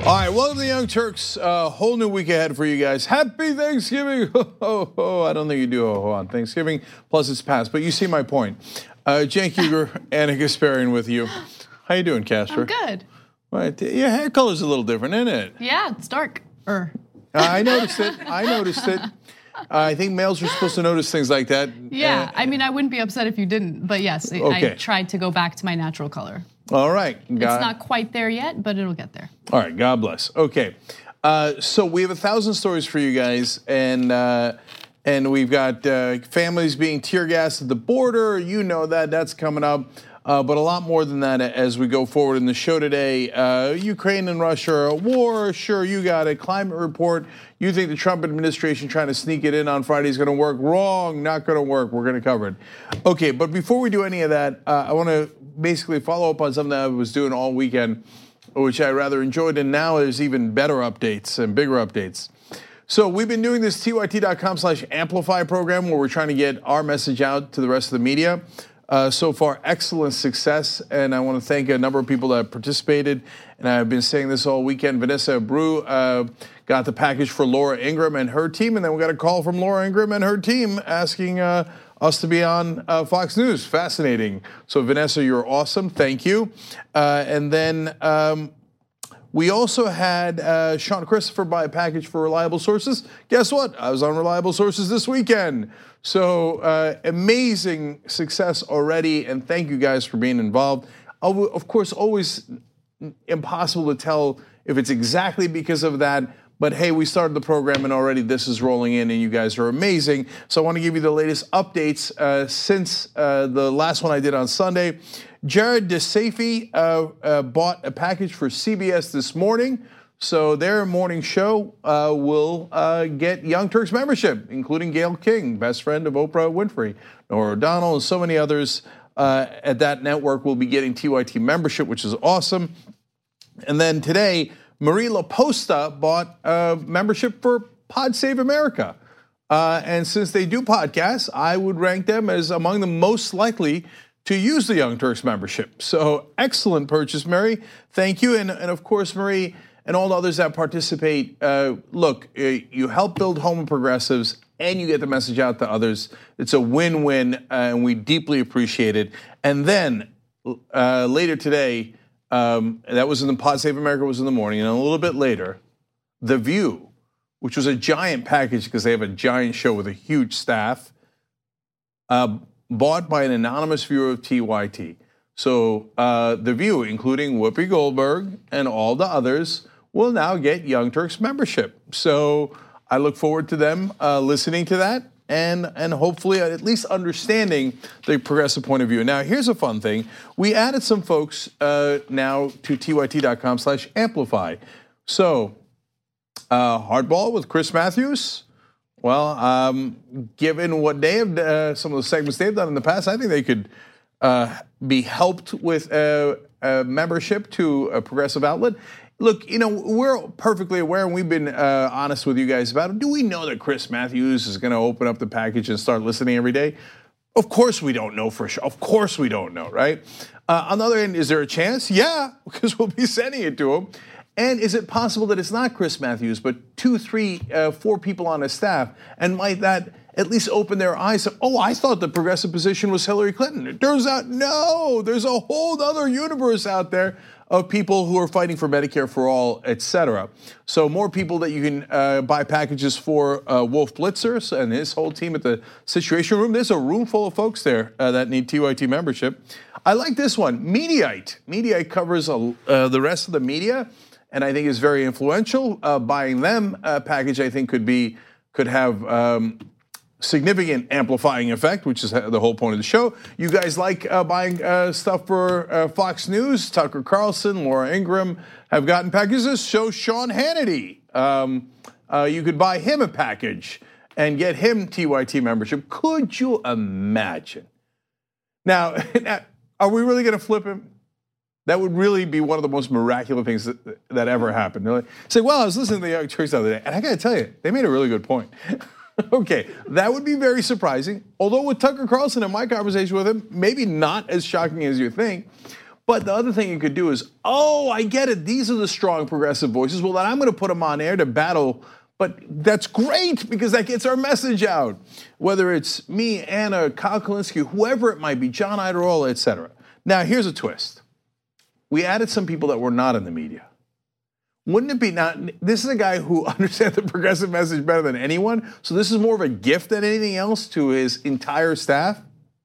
All right, welcome to the Young Turks. Whole new week ahead for you guys. Happy Thanksgiving. I don't think you do on Thanksgiving. Plus, it's past, but you see my point. Cenk Uygur, Anna Kasparian with you. How you doing, Casper? I'm good. Right. Your hair color's a little different, isn't it? Yeah, it's dark. I noticed it. I think males are supposed to notice things like that. Yeah, I mean, I wouldn't be upset if you didn't, but yes, Okay. I tried to go back to my natural color. All right. It's not quite there yet, but it'll get there. All right, God bless. Okay, so we have 1,000 stories for you guys, and we've got families being tear gassed at the border. You know that's coming up. But a lot more than that as we go forward in the show today. Ukraine and Russia are at war. Sure, you got it. Climate report. You think the Trump administration trying to sneak it in on Friday is going to work? Wrong. Not going to work. We're going to cover it. Okay, but before we do any of that, I want to basically follow up on something that I was doing all weekend, which I rather enjoyed. And now there's even better updates and bigger updates. So we've been doing this tyt.com/amplify program where we're trying to get our message out to the rest of the media. So far, excellent success, and I want to thank a number of people that participated, and I've been saying this all weekend. Vanessa Brew got the package for Laura Ingraham and her team, and then we got a call from Laura Ingraham and her team asking us to be on Fox News. Fascinating. So Vanessa, you're awesome. Thank you. And then we also had Sean Christopher buy a package for Reliable Sources. Guess what? I was on Reliable Sources this weekend. So amazing success already, and thank you guys for being involved. Of course, always impossible to tell if it's exactly because of that, but hey, we started the program and already this is rolling in and you guys are amazing. So I want to give you the latest updates since the last one I did on Sunday. Jared DeSafi bought a package for CBS this morning. So their morning show will get Young Turks membership, including Gayle King, best friend of Oprah Winfrey, Norah O'Donnell, and so many others at that network will be getting TYT membership, which is awesome. And then today, Marie LaPosta bought membership for Pod Save America. And since they do podcasts, I would rank them as among the most likely to use the Young Turks membership. So excellent purchase, Mary. Thank you. And of course, Marie, and all the others that participate, look, you help build Home of Progressives and you get the message out to others. It's a win-win, and we deeply appreciate it. And then later today, that was in the Pod Save America was in the morning, and a little bit later, The View, which was a giant package because they have a giant show with a huge staff, bought by an anonymous viewer of TYT. So The View, including Whoopi Goldberg and all the others, will now get Young Turks membership. So I look forward to them listening to that and hopefully at least understanding the progressive point of view. Now, here's a fun thing. We added some folks now to tyt.com/amplify. So Hardball with Chris Matthews. Well, given what they have, some of the segments they've done in the past, I think they could be helped with a membership to a progressive outlet. Look, we're perfectly aware, and we've been honest with you guys about it. Do we know that Chris Matthews is going to open up the package and start listening every day? Of course we don't know for sure. Of course we don't know, right? On the other end, is there a chance? Yeah, because we'll be sending it to him. And is it possible that it's not Chris Matthews, but 2, 3, 4 people on his staff? And might that at least open their eyes? Oh, I thought the progressive position was Hillary Clinton. It turns out, no, there's a whole other universe out there of people who are fighting for Medicare for all, et cetera. So more people that you can buy packages for. Wolf Blitzer and his whole team at the Situation Room. There's a room full of folks there that need TYT membership. I like this one, Mediaite. Mediaite covers the rest of the media, and I think is very influential. Buying them a package, I think, could have significant amplifying effect, which is the whole point of the show. You guys like buying stuff for Fox News. Tucker Carlson, Laura Ingraham have gotten packages. So Sean Hannity, you could buy him a package and get him TYT membership. Could you imagine? Now, are we really going to flip him? That would really be one of the most miraculous things that ever happened. They're like, say, well, I was listening to the Young Turks the other day, and I got to tell you, they made a really good point. Okay, that would be very surprising. Although with Tucker Carlson and my conversation with him, maybe not as shocking as you think. But the other thing you could do is, oh, I get it. These are the strong progressive voices. Well, then I'm going to put them on air to battle. But that's great because that gets our message out. Whether it's me, Anna, Kyle Kulinski, whoever it might be, John Iadarola, et cetera. Now, here's a twist. We added some people that were not in the media. Wouldn't it be not? This is a guy who understands the progressive message better than anyone. So this is more of a gift than anything else to his entire staff.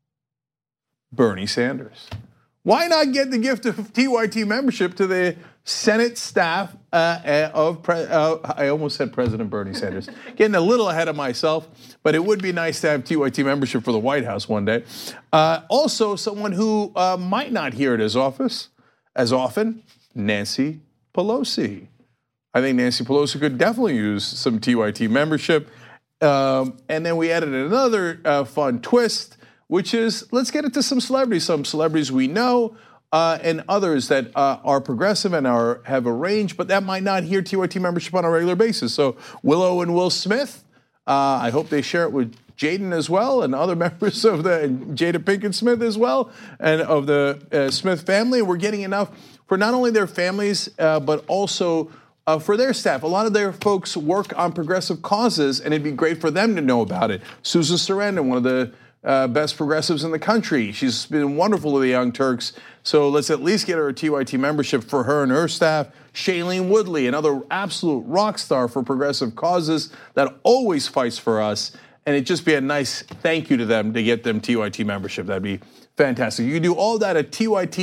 Bernie Sanders. Why not get the gift of TYT membership to the Senate staff I almost said President Bernie Sanders. Getting a little ahead of myself, but it would be nice to have TYT membership for the White House one day. Also, someone who might not hear it as often, Nancy Pelosi. I think Nancy Pelosi could definitely use some TYT membership. And then we added another fun twist, which is let's get into some celebrities we know, and others that are progressive and have a range, but that might not hear TYT membership on a regular basis. So Willow and Will Smith, I hope they share it with Jaden as well, and other members of and Jada Pinkett Smith as well, and of the Smith family. We're getting enough for not only their families, but also for their staff. A lot of their folks work on progressive causes, and it'd be great for them to know about it. Susan Sarandon, one of the best progressives in the country. She's been wonderful to the Young Turks. So let's at least get her a TYT membership for her and her staff. Shailene Woodley, another absolute rock star for progressive causes that always fights for us. And it'd just be a nice thank you to them to get them TYT membership. That'd be fantastic. You can do all that at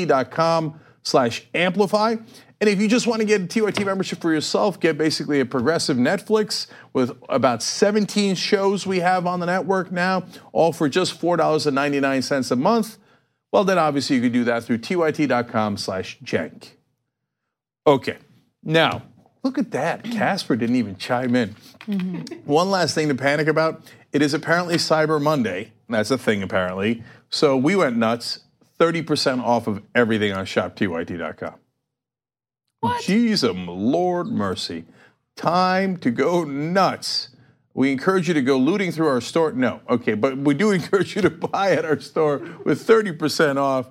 tyt.com/amplify. And if you just want to get a TYT membership for yourself, get basically a progressive Netflix with about 17 shows we have on the network now, all for just $4.99 a month. Well, then obviously you could do that through tyt.com/Cenk. Okay, now look at that. Casper didn't even chime in. One last thing to panic about. It is apparently Cyber Monday. That's a thing apparently. So we went nuts. 30% off of everything on shoptyt.com. What? Jesus, Lord mercy. Time to go nuts. We encourage you to go looting through our store. No, okay, but we do encourage you to buy at our store with 30% off,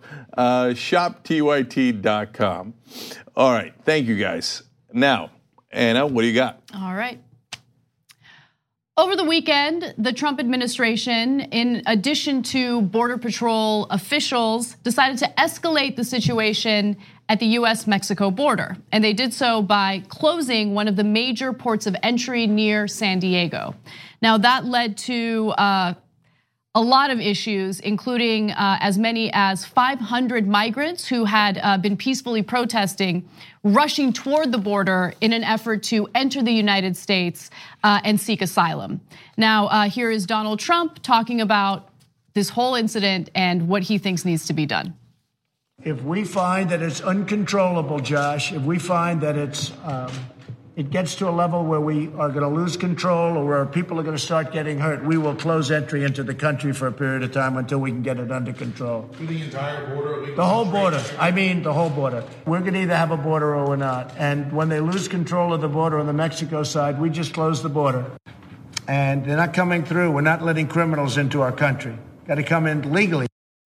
shoptyt.com. All right, thank you guys. Now, Anna, what do you got? All right. Over the weekend, the Trump administration, in addition to Border Patrol officials, decided to escalate the situation at the US-Mexico border. And they did so by closing one of the major ports of entry near San Diego. Now that led to a lot of issues, including as many as 500 migrants who had been peacefully protesting, rushing toward the border in an effort to enter the United States and seek asylum. Now, here is Donald Trump talking about this whole incident and what he thinks needs to be done. If we find that it's uncontrollable, Josh, if we find that it gets to a level where we are going to lose control or where people are going to start getting hurt, we will close entry into the country for a period of time until we can get it under control. To the entire border? The whole border. I mean, the whole border. We're going to either have a border or we're not. And when they lose control of the border on the Mexico side, we just close the border. And they're not coming through. We're not letting criminals into our country. Got to come in legally.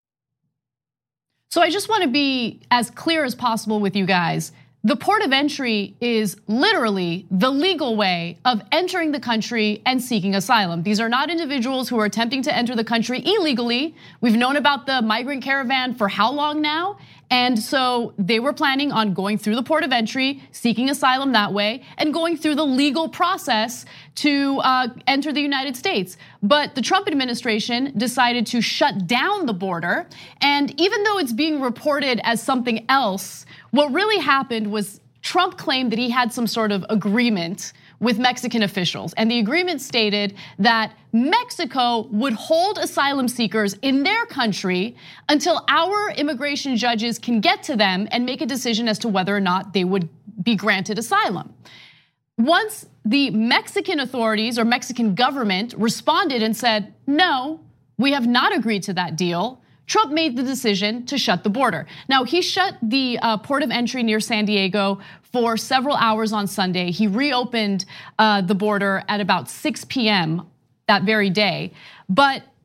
So I just want to be as clear as possible with you guys. The port of entry is literally the legal way of entering the country and seeking asylum. These are not individuals who are attempting to enter the country illegally. We've known about the migrant caravan for how long now? And so they were planning on going through the port of entry, seeking asylum that way, and going through the legal process to enter the United States. But the Trump administration decided to shut down the border. And even though it's being reported as something else, what really happened was Trump claimed that he had some sort of agreement with Mexican officials. And the agreement stated that Mexico would hold asylum seekers in their country until our immigration judges can get to them and make a decision as to whether or not they would be granted asylum. Once the Mexican authorities or Mexican government responded and said, no, we have not agreed to that deal, Trump made the decision to shut the border. Now, he shut the port of entry near San Diego for several hours on Sunday. He reopened the border at about 6 p.m. that very day. But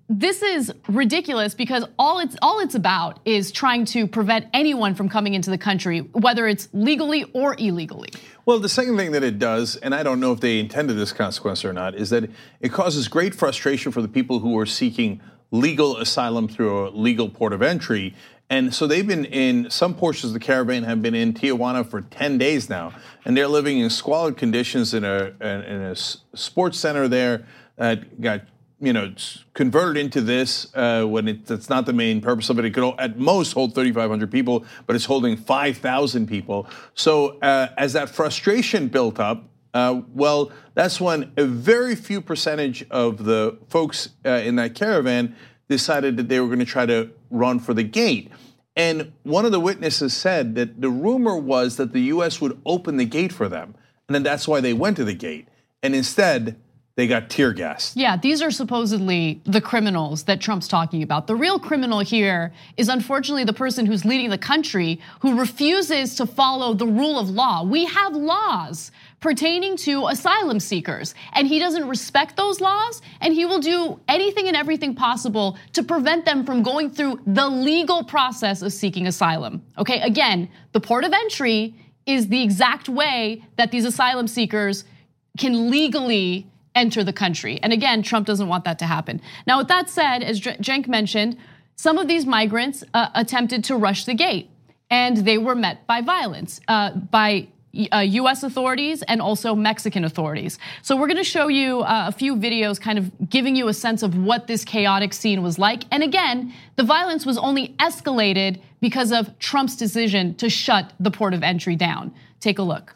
this is ridiculous because all it's about is trying to prevent anyone from coming into the country, whether it's legally or illegally. Well, the second thing that it does, and I don't know if they intended this consequence or not, is that it causes great frustration for the people who are seeking legal asylum through a legal port of entry. And so they've been in, some portions of the caravan have been in Tijuana for 10 days now, and they're living in squalid conditions in a sports center there that got converted into this when that's not the main purpose of it. It could at most hold 3,500 people, but it's holding 5,000 people. So as that frustration built up, well, that's when a very few percentage of the folks in that caravan decided that they were going to try to run for the gate. And one of the witnesses said that the rumor was that the U.S. would open the gate for them. And then that's why they went to the gate. And instead, they got tear gassed. Yeah, these are supposedly the criminals that Trump's talking about. The real criminal here is unfortunately the person who's leading the country who refuses to follow the rule of law. We have laws pertaining to asylum seekers, and he doesn't respect those laws, and he will do anything and everything possible to prevent them from going through the legal process of seeking asylum. Okay, again, the port of entry is the exact way that these asylum seekers can legally enter the country. And again, Trump doesn't want that to happen. Now, with that said, as Cenk mentioned, some of these migrants attempted to rush the gate, and they were met by violence by US authorities and also Mexican authorities. So we're gonna show you a few videos kind of giving you a sense of what this chaotic scene was like. And again, the violence was only escalated because of Trump's decision to shut the port of entry down. Take a look.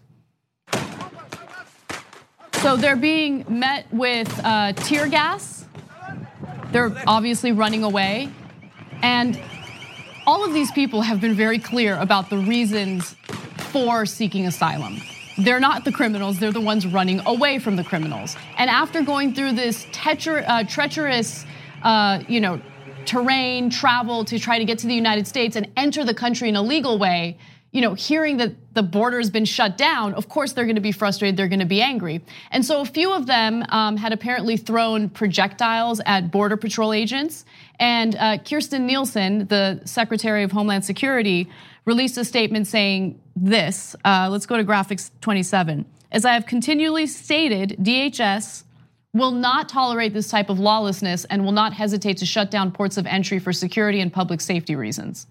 So they're being met with tear gas. They're obviously running away. And all of these people have been very clear about the reasons for seeking asylum. They're not the criminals, they're the ones running away from the criminals. And after going through this treacherous terrain, travel to try to get to the United States and enter the country in a legal way, hearing that the border has been shut down, of course they're gonna be frustrated, they're gonna be angry. And so a few of them had apparently thrown projectiles at Border Patrol agents. And Kirstjen Nielsen, the Secretary of Homeland Security, released a statement saying this, let's go to graphics 27. As I have continually stated, DHS will not tolerate this type of lawlessness and will not hesitate to shut down ports of entry for security and public safety reasons.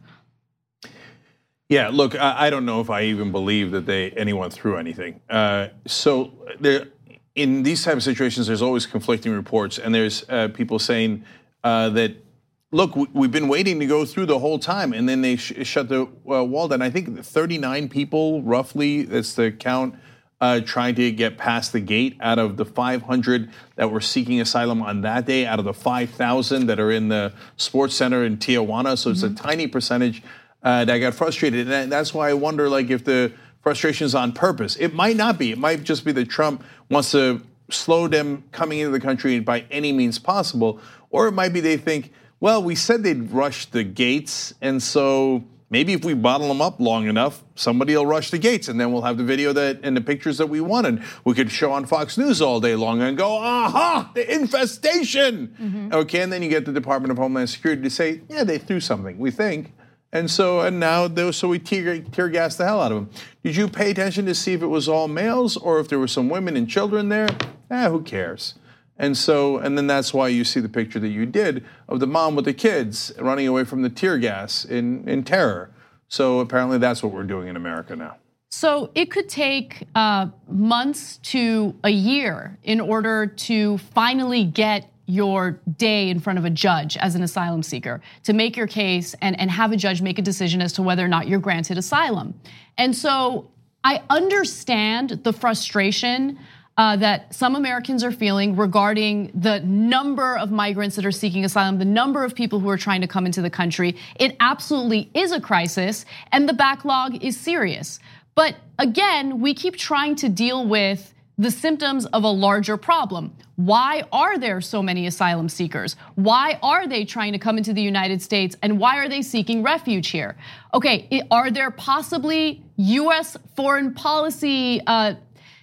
Yeah, look, I don't know if I even believe that anyone threw anything. So there, in these type of situations, there's always conflicting reports, and there's people saying that, look, we've been waiting to go through the whole time, and then they shut the wall down. I think 39 people, roughly, that's the count, trying to get past the gate out of the 500 that were seeking asylum on that day, out of the 5,000 that are in the sports center in Tijuana. So it's a tiny percentage that got frustrated. And that's why I wonder, like, if the frustration is on purpose. It might not be. It might just be that Trump wants to slow them coming into the country by any means possible. Or it might be they think, well, we said they'd rush the gates, and so maybe if we bottle them up long enough, somebody will rush the gates, and then we'll have the video and the pictures that we wanted. We could show on Fox News all day long and go, aha, the infestation. Okay, and then you get the Department of Homeland Security to say, yeah, they threw something, we think. And now we tear gas the hell out of them. Did you pay attention to see if it was all males or if there were some women and children there? Who cares? And then that's why you see the picture that you did of the mom with the kids running away from the tear gas in terror. So apparently that's what we're doing in America now. So it could take months to a year in order to finally get your day in front of a judge as an asylum seeker, to make your case and have a judge make a decision as to whether or not you're granted asylum. And so I understand the frustration that some Americans are feeling regarding the number of migrants that are seeking asylum, the number of people who are trying to come into the country. It absolutely is a crisis, and the backlog is serious. But again, we keep trying to deal with the symptoms of a larger problem. Why are there so many asylum seekers? Why are they trying to come into the United States, and why are they seeking refuge here? Okay, are there possibly US foreign policy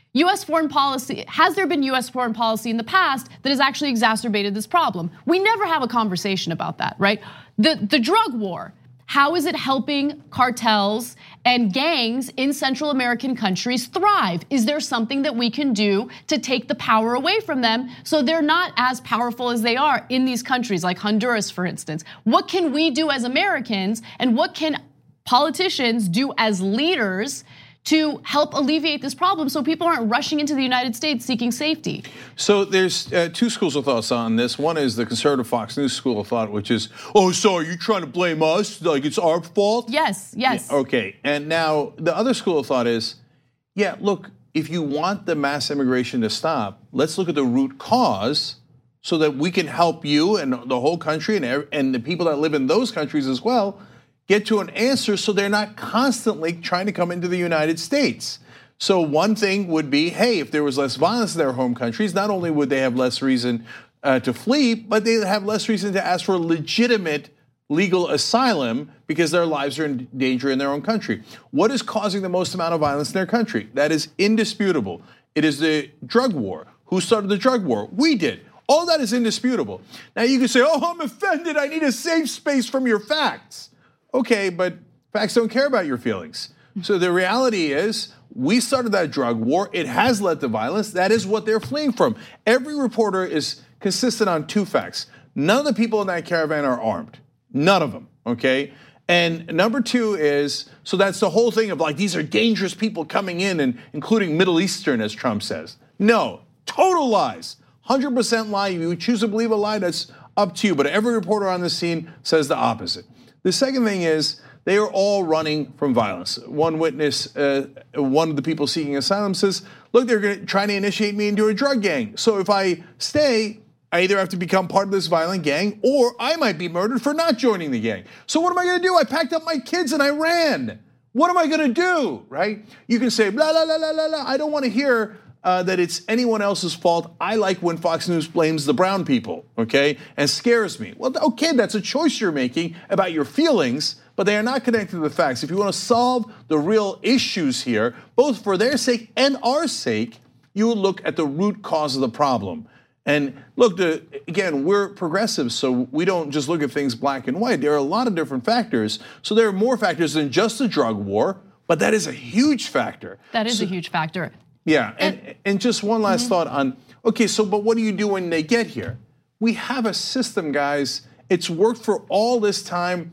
US foreign policy, has there been US foreign policy in the past that has actually exacerbated this problem? We never have a conversation about that, right? The drug war, how is it helping cartels and gangs in Central American countries thrive? Is there something that we can do to take the power away from them so they're not as powerful as they are in these countries like Honduras, for instance? What can we do as Americans, and what can politicians do as leaders to help alleviate this problem so people aren't rushing into the United States seeking safety? So there's two schools of thoughts on this. One is the conservative Fox News school of thought, which is, oh, so are you trying to blame us? Like it's our fault? Yes. Yeah, okay, and now the other school of thought is, yeah, look, if you want the mass immigration to stop, let's look at the root cause so that we can help you and the whole country and the people that live in those countries as well get to an answer so they're not constantly trying to come into the United States. So one thing would be, hey, if there was less violence in their home countries, not only would they have less reason to flee, but they'd have less reason to ask for legitimate legal asylum because their lives are in danger in their own country. What is causing the most amount of violence in their country? That is indisputable. It is the drug war. Who started the drug war? We did. All that is indisputable. Now you can say, oh, I'm offended. I need a safe space from your facts. Okay, but facts don't care about your feelings. So the reality is, we started that drug war. It has led to violence. That is what they're fleeing from. Every reporter is consistent on two facts. None of the people in that caravan are armed. None of them, okay? And number two is, so that's the whole thing of like, these are dangerous people coming in, and including Middle Eastern, as Trump says. No, total lies. 100% lie. If you choose to believe a lie, that's up to you. But every reporter on the scene says the opposite. The second thing is, they are all running from violence. One witness, one of the people seeking asylum says, look, they're trying to initiate me into a drug gang. So if I stay, I either have to become part of this violent gang or I might be murdered for not joining the gang. So what am I gonna do? I packed up my kids and I ran. What am I gonna do, right? You can say, blah, blah, blah, blah, blah. I don't wanna hear that it's anyone else's fault. I like when Fox News blames the brown people, okay, and scares me. Well, okay, that's a choice you're making about your feelings, but they are not connected to the facts. If you want to solve the real issues here, both for their sake and our sake, you would look at the root cause of the problem. And look, again, we're progressives, so we don't just look at things black and white. There are a lot of different factors. So there are more factors than just the drug war, but that is a huge factor. That is a huge factor. Yeah, and just one last thought on, okay, so but what do you do when they get here? We have a system, guys. It's worked for all this time.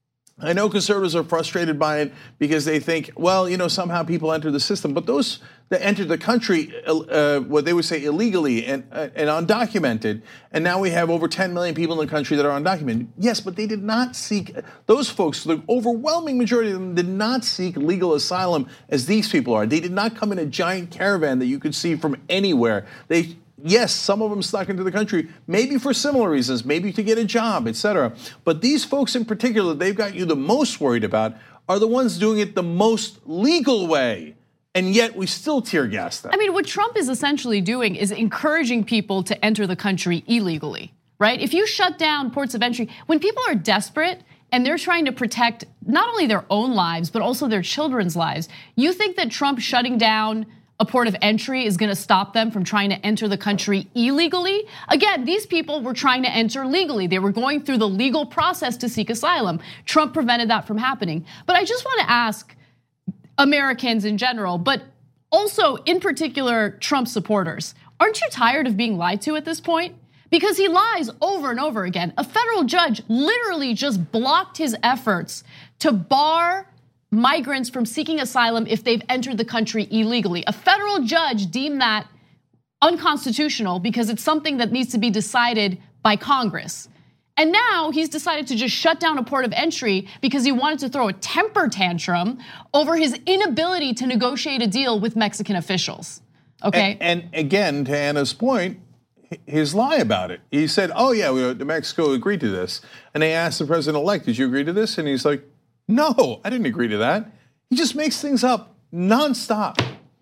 I know conservatives are frustrated by it because they think, well, you know, somehow people enter the system. But those that entered the country, what they would say illegally and undocumented, and now we have over 10 million people in the country that are undocumented. Yes, but they did not seek, those folks, the overwhelming majority of them did not seek legal asylum as these people are. They did not come in a giant caravan that you could see from anywhere. Yes, some of them snuck into the country, maybe for similar reasons, maybe to get a job, etc. But these folks in particular, they've got you the most worried about, are the ones doing it the most legal way. And yet we still tear gas them. I mean, what Trump is essentially doing is encouraging people to enter the country illegally, right? If you shut down ports of entry, when people are desperate and they're trying to protect not only their own lives, but also their children's lives, you think that Trump shutting down a port of entry is gonna stop them from trying to enter the country illegally? Again, these people were trying to enter legally. They were going through the legal process to seek asylum. Trump prevented that from happening. But I just wanna ask Americans in general, but also in particular Trump supporters, aren't you tired of being lied to at this point? Because he lies over and over again. A federal judge literally just blocked his efforts to bar migrants from seeking asylum if they've entered the country illegally. A federal judge deemed that unconstitutional because it's something that needs to be decided by Congress. And now he's decided to just shut down a port of entry because he wanted to throw a temper tantrum over his inability to negotiate a deal with Mexican officials, okay? And again, to Anna's point, his lie about it. He said, oh yeah, Mexico agreed to this. And they asked the president-elect, did you agree to this? And he's like, no, I didn't agree to that. He just makes things up nonstop.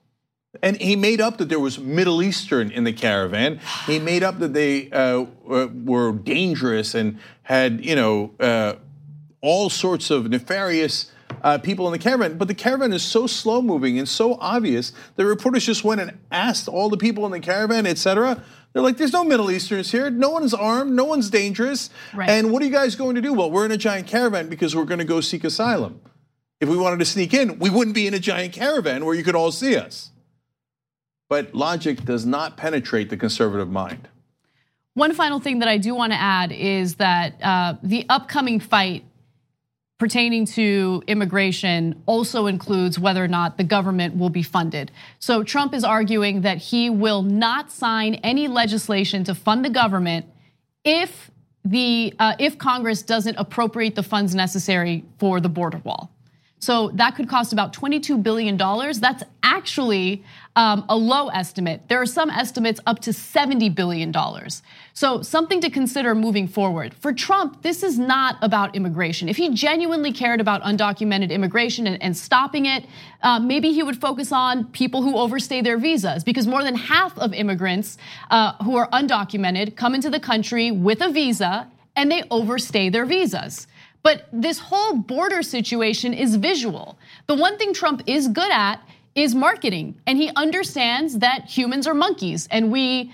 And he made up that there was Middle Eastern in the caravan. He made up that they were dangerous and had, all sorts of nefarious people in the caravan. But the caravan is so slow moving and so obvious. The reporters just went and asked all the people in the caravan, et cetera. They're like, there's no Middle Easterns here. No one's armed. No one's dangerous. Right. And what are you guys going to do? Well, we're in a giant caravan because we're going to go seek asylum. If we wanted to sneak in, we wouldn't be in a giant caravan where you could all see us. But logic does not penetrate the conservative mind. One final thing that I do want to add is that the upcoming fight pertaining to immigration also includes whether or not the government will be funded. So Trump is arguing that he will not sign any legislation to fund the government if Congress doesn't appropriate the funds necessary for the border wall. So that could cost about $22 billion. That's actually a low estimate. There are some estimates up to $70 billion. So something to consider moving forward. For Trump, this is not about immigration. If he genuinely cared about undocumented immigration and stopping it, maybe he would focus on people who overstay their visas, because more than half of immigrants who are undocumented come into the country with a visa and they overstay their visas. But this whole border situation is visual. The one thing Trump is good at is marketing, and he understands that humans are monkeys, and we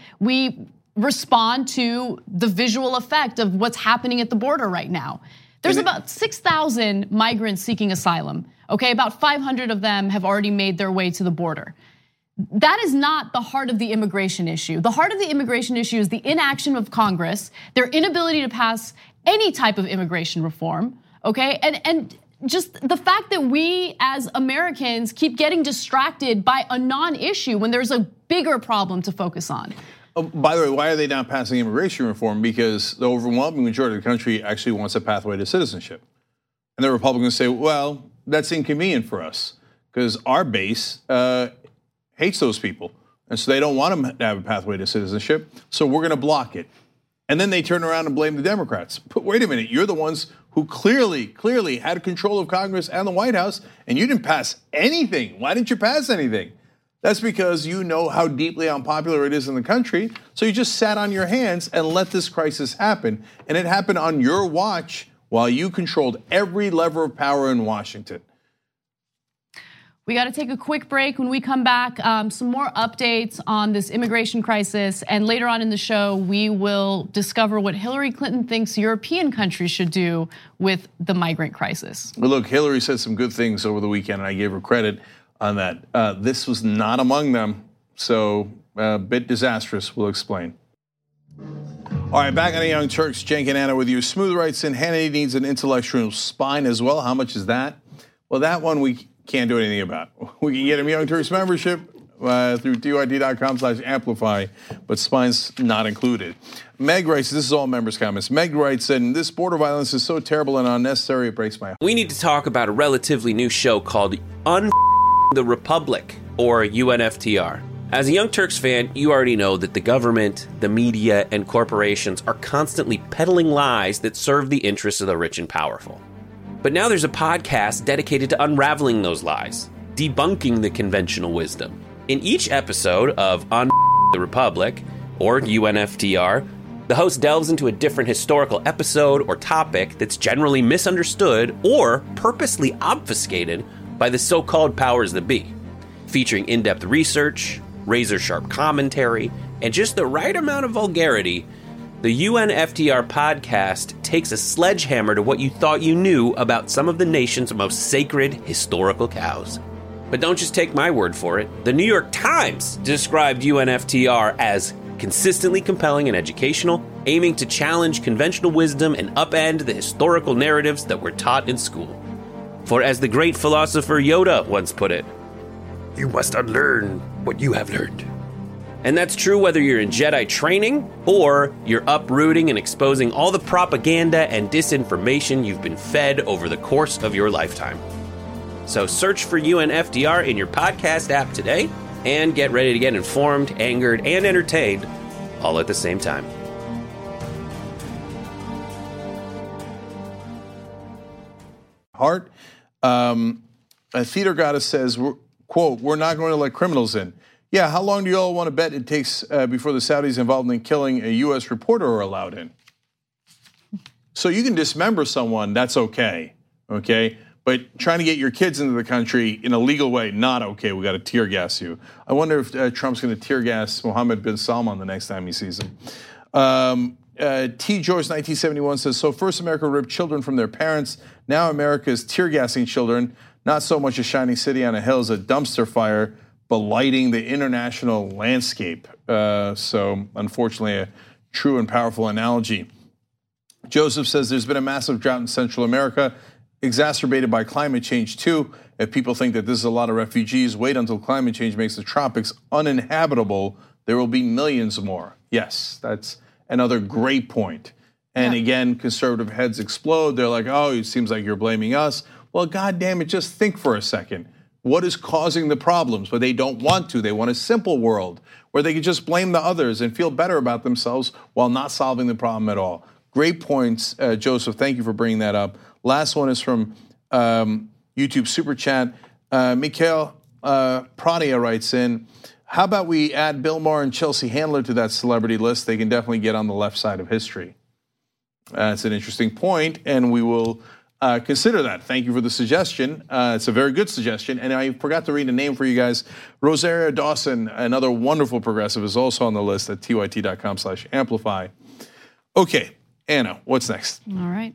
respond to the visual effect of what's happening at the border right now. There's about 6,000 migrants seeking asylum. Okay, about 500 of them have already made their way to the border. That is not the heart of the immigration issue. The heart of the immigration issue is the inaction of Congress, their inability to pass any type of immigration reform, okay? And just the fact that we as Americans keep getting distracted by a non-issue when there's a bigger problem to focus on. Oh, by the way, why are they not passing immigration reform? Because the overwhelming majority of the country actually wants a pathway to citizenship. And the Republicans say, well, that's inconvenient for us because our base hates those people. And so they don't want them to have a pathway to citizenship. So we're going to block it. And then they turn around and blame the Democrats. But wait a minute, you're the ones who clearly had control of Congress and the White House, and you didn't pass anything. Why didn't you pass anything? That's because you know how deeply unpopular it is in the country. So you just sat on your hands and let this crisis happen. And it happened on your watch while you controlled every lever of power in Washington. We got to take a quick break. When we come back, some more updates on this immigration crisis. And later on in the show, we will discover what Hillary Clinton thinks European countries should do with the migrant crisis. Well, look, Hillary said some good things over the weekend, and I gave her credit on that. This was not among them, so a bit disastrous. We'll explain. All right, back on the Young Turks, Cenk and Anna with you. Smooth writes in, Hannity needs an intellectual spine as well. How much is that? Well, that one we can't do anything about. We can get him Young Turks membership through TYT.com/amplify, but spine's not included. Meg writes, this is all members' comments. Meg writes, and this border violence is so terrible and unnecessary, it breaks my heart. We need to talk about a relatively new show called the Republic, or UNFTR. As a Young Turks fan, you already know that the government, the media, and corporations are constantly peddling lies that serve the interests of the rich and powerful. But now there's a podcast dedicated to unraveling those lies, debunking the conventional wisdom. In each episode of the Republic, or UNFTR, the host delves into a different historical episode or topic that's generally misunderstood or purposely obfuscated by the so-called powers that be, featuring in-depth research, razor-sharp commentary, and just the right amount of vulgarity. The UNFTR podcast takes a sledgehammer to what you thought you knew about some of the nation's most sacred historical cows. But don't just take my word for it. The New York Times described UNFTR as consistently compelling and educational, aiming to challenge conventional wisdom and upend the historical narratives that were taught in school. For as the great philosopher Yoda once put it, you must unlearn what you have learned. And that's true whether you're in Jedi training or you're uprooting and exposing all the propaganda and disinformation you've been fed over the course of your lifetime. So search for UNFTR in your podcast app today and get ready to get informed, angered, and entertained all at the same time. Hart, a theater goddess says, quote, we're not going to let criminals in. Yeah, how long do you all want to bet it takes before the Saudis involved in killing a U.S. reporter are allowed in? So you can dismember someone, that's okay? But trying to get your kids into the country in a legal way, not okay. We got to tear gas you. I wonder if Trump's going to tear gas Mohammed bin Salman the next time he sees him. T. George 1971 says, so first America ripped children from their parents. Now America is tear gassing children. Not so much a shining city on a hill as a dumpster fire, blighting the international landscape. So unfortunately, a true and powerful analogy. Joseph says there's been a massive drought in Central America, exacerbated by climate change too. If people think that this is a lot of refugees, wait until climate change makes the tropics uninhabitable. There will be millions more. Yes, that's another great point. And again, conservative heads explode. They're like, oh, it seems like you're blaming us. Well, goddamn it, just think for a second. What is causing the problems? But they don't want to. They want a simple world where they can just blame the others and feel better about themselves while not solving the problem at all. Great points, Joseph. Thank you for bringing that up. Last one is from YouTube Super Chat. Mikhail Pradia writes in, how about we add Bill Maher and Chelsea Handler to that celebrity list? They can definitely get on the left side of history. That's an interesting point, and we will consider that. Thank you for the suggestion. It's a very good suggestion. And I forgot to read a name for you guys. Rosaria Dawson, another wonderful progressive, is also on the list at tyt.com/amplify. Okay, Anna, what's next? All right.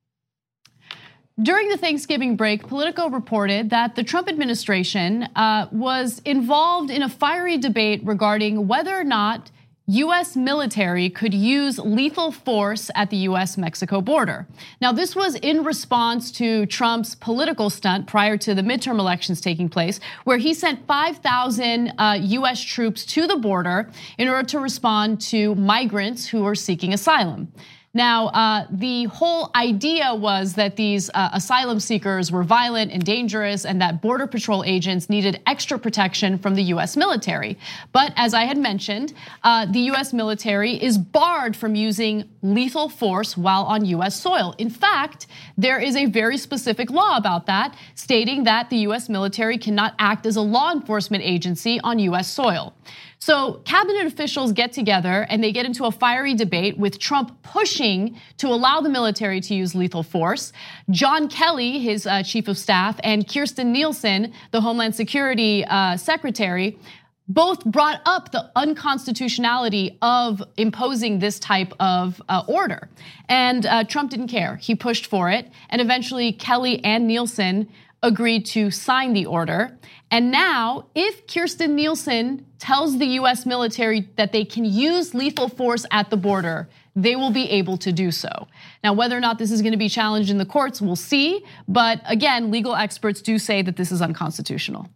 During the Thanksgiving break, Politico reported that the Trump administration was involved in a fiery debate regarding whether or not U.S. military could use lethal force at the U.S.-Mexico border. Now, this was in response to Trump's political stunt prior to the midterm elections taking place, where he sent 5,000 U.S. troops to the border in order to respond to migrants who were seeking asylum. Now, the whole idea was that these asylum seekers were violent and dangerous and that Border Patrol agents needed extra protection from the US military. But as I had mentioned, the US military is barred from using lethal force while on US soil. In fact, there is a very specific law about that, stating that the US military cannot act as a law enforcement agency on US soil. So cabinet officials get together and they get into a fiery debate with Trump pushing to allow the military to use lethal force. John Kelly, his chief of staff, and Kirstjen Nielsen, the Homeland Security secretary, both brought up the unconstitutionality of imposing this type of order. And Trump didn't care. He pushed for it. And eventually Kelly and Nielsen agreed to sign the order. And now, if Kirstjen Nielsen tells the US military that they can use lethal force at the border, they will be able to do so. Now, whether or not this is going to be challenged in the courts, we'll see. But again, legal experts do say that this is unconstitutional.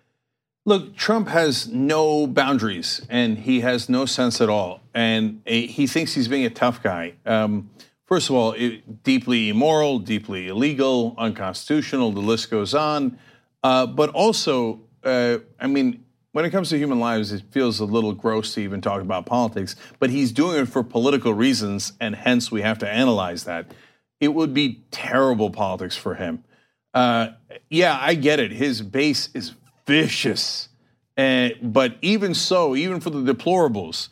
Look, Trump has no boundaries and he has no sense at all. And he thinks he's being a tough guy. First of all, deeply immoral, deeply illegal, unconstitutional, the list goes on. But also, I mean, when it comes to human lives, it feels a little gross to even talk about politics, but he's doing it for political reasons, and hence we have to analyze that. It would be terrible politics for him. Yeah, I get it. His base is vicious. But even so, even for the deplorables,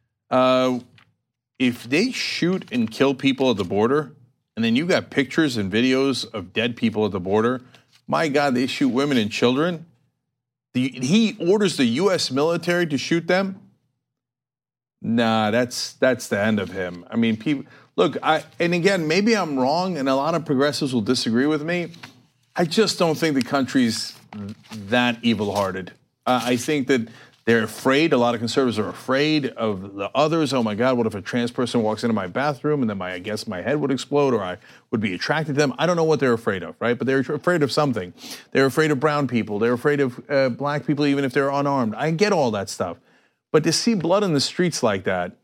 if they shoot and kill people at the border, and then you got pictures and videos of dead people at the border, my God, they shoot women and children. He orders the U.S. military to shoot them. Nah, that's the end of him. I mean, people look. And again, maybe I'm wrong, and a lot of progressives will disagree with me. I just don't think the country's that evil-hearted. I think that they're afraid. A lot of conservatives are afraid of the others. Oh my God, what if a trans person walks into my bathroom and then I guess my head would explode or I would be attracted to them? I don't know what they're afraid of, right? But they're afraid of something. They're afraid of brown people. They're afraid of black people, even if they're unarmed. I get all that stuff. But to see blood in the streets like that,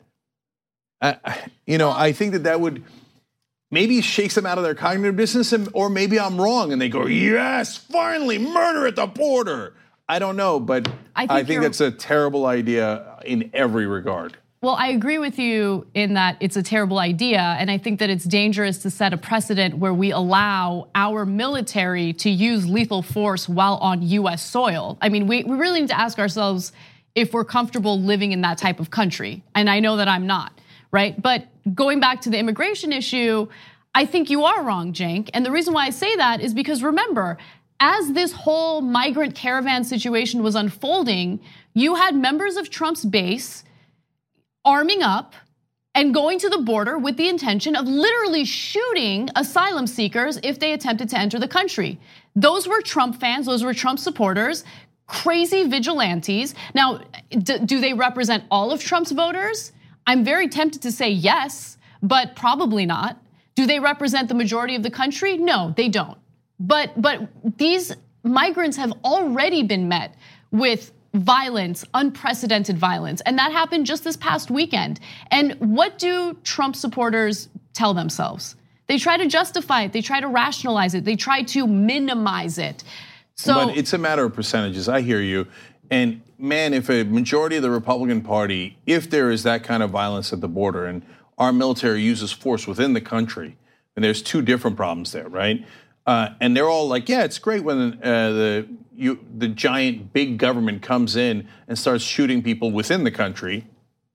I think that would maybe shakes them out of their cognitive dissonance, or maybe I'm wrong and they go, yes, finally, murder at the border. I don't know, but I think that's a terrible idea in every regard. Well, I agree with you in that it's a terrible idea, and I think that it's dangerous to set a precedent where we allow our military to use lethal force while on US soil. I mean, we really need to ask ourselves if we're comfortable living in that type of country, and I know that I'm not, right? But going back to the immigration issue, I think you are wrong, Cenk. And the reason why I say that is because remember, as this whole migrant caravan situation was unfolding, you had members of Trump's base arming up and going to the border with the intention of literally shooting asylum seekers if they attempted to enter the country. Those were Trump fans, those were Trump supporters, crazy vigilantes. Now, do they represent all of Trump's voters? I'm very tempted to say yes, but probably not. Do they represent the majority of the country? No, they don't. But these migrants have already been met with violence, unprecedented violence, and that happened just this past weekend. And what do Trump supporters tell themselves? They try to justify it, they try to rationalize it, they try to minimize it. So, but it's a matter of percentages, I hear you. And man, if a majority of the Republican Party, if there is that kind of violence at the border and our military uses force within the country, and there's two different problems there, right? And they're all like, yeah, it's great when the giant big government comes in and starts shooting people within the country.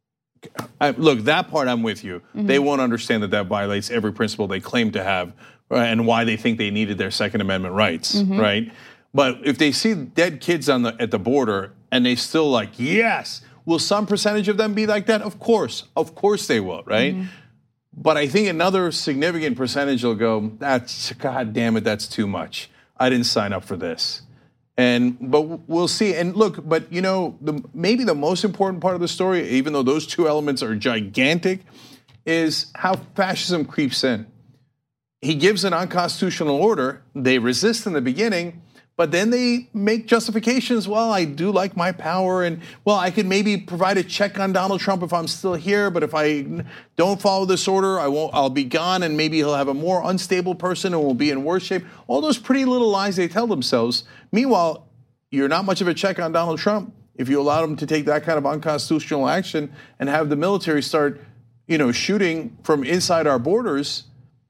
Look, that part I'm with you. Mm-hmm. They won't understand that violates every principle they claim to have and why they think they needed their Second Amendment rights, mm-hmm. right? But if they see dead kids at the border and they still like, yes, will some percentage of them be like that? Of course they will, right? Mm-hmm. But I think another significant percentage will go, God damn it, that's too much. I didn't sign up for this. But we'll see. And look, but maybe the most important part of the story, even though those two elements are gigantic, is how fascism creeps in. He gives an unconstitutional order. They resist in the beginning, but then they make justifications. Well, I do like my power, and well, I could maybe provide a check on Donald Trump if I'm still here. But if I don't follow this order, I'll be gone, and maybe he'll have a more unstable person and will be in worse shape. All those pretty little lies they tell themselves. Meanwhile, you're not much of a check on Donald Trump if you allow him to take that kind of unconstitutional action and have the military start, shooting from inside our borders.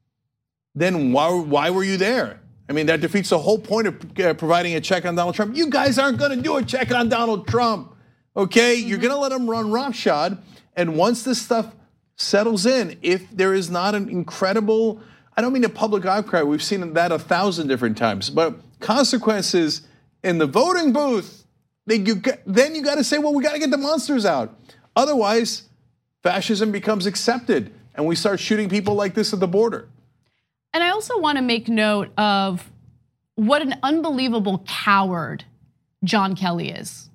Then why were you there? I mean, that defeats the whole point of providing a check on Donald Trump. You guys aren't going to do a check on Donald Trump, okay? Mm-hmm. You're going to let him run roughshod. And once this stuff settles in, if there is not an incredible, I don't mean a public outcry, we've seen that 1,000 different times, but consequences in the voting booth, then you got to say, well, we got to get the monsters out. Otherwise, fascism becomes accepted and we start shooting people like this at the border. And I also want to make note of what an unbelievable coward John Kelly is.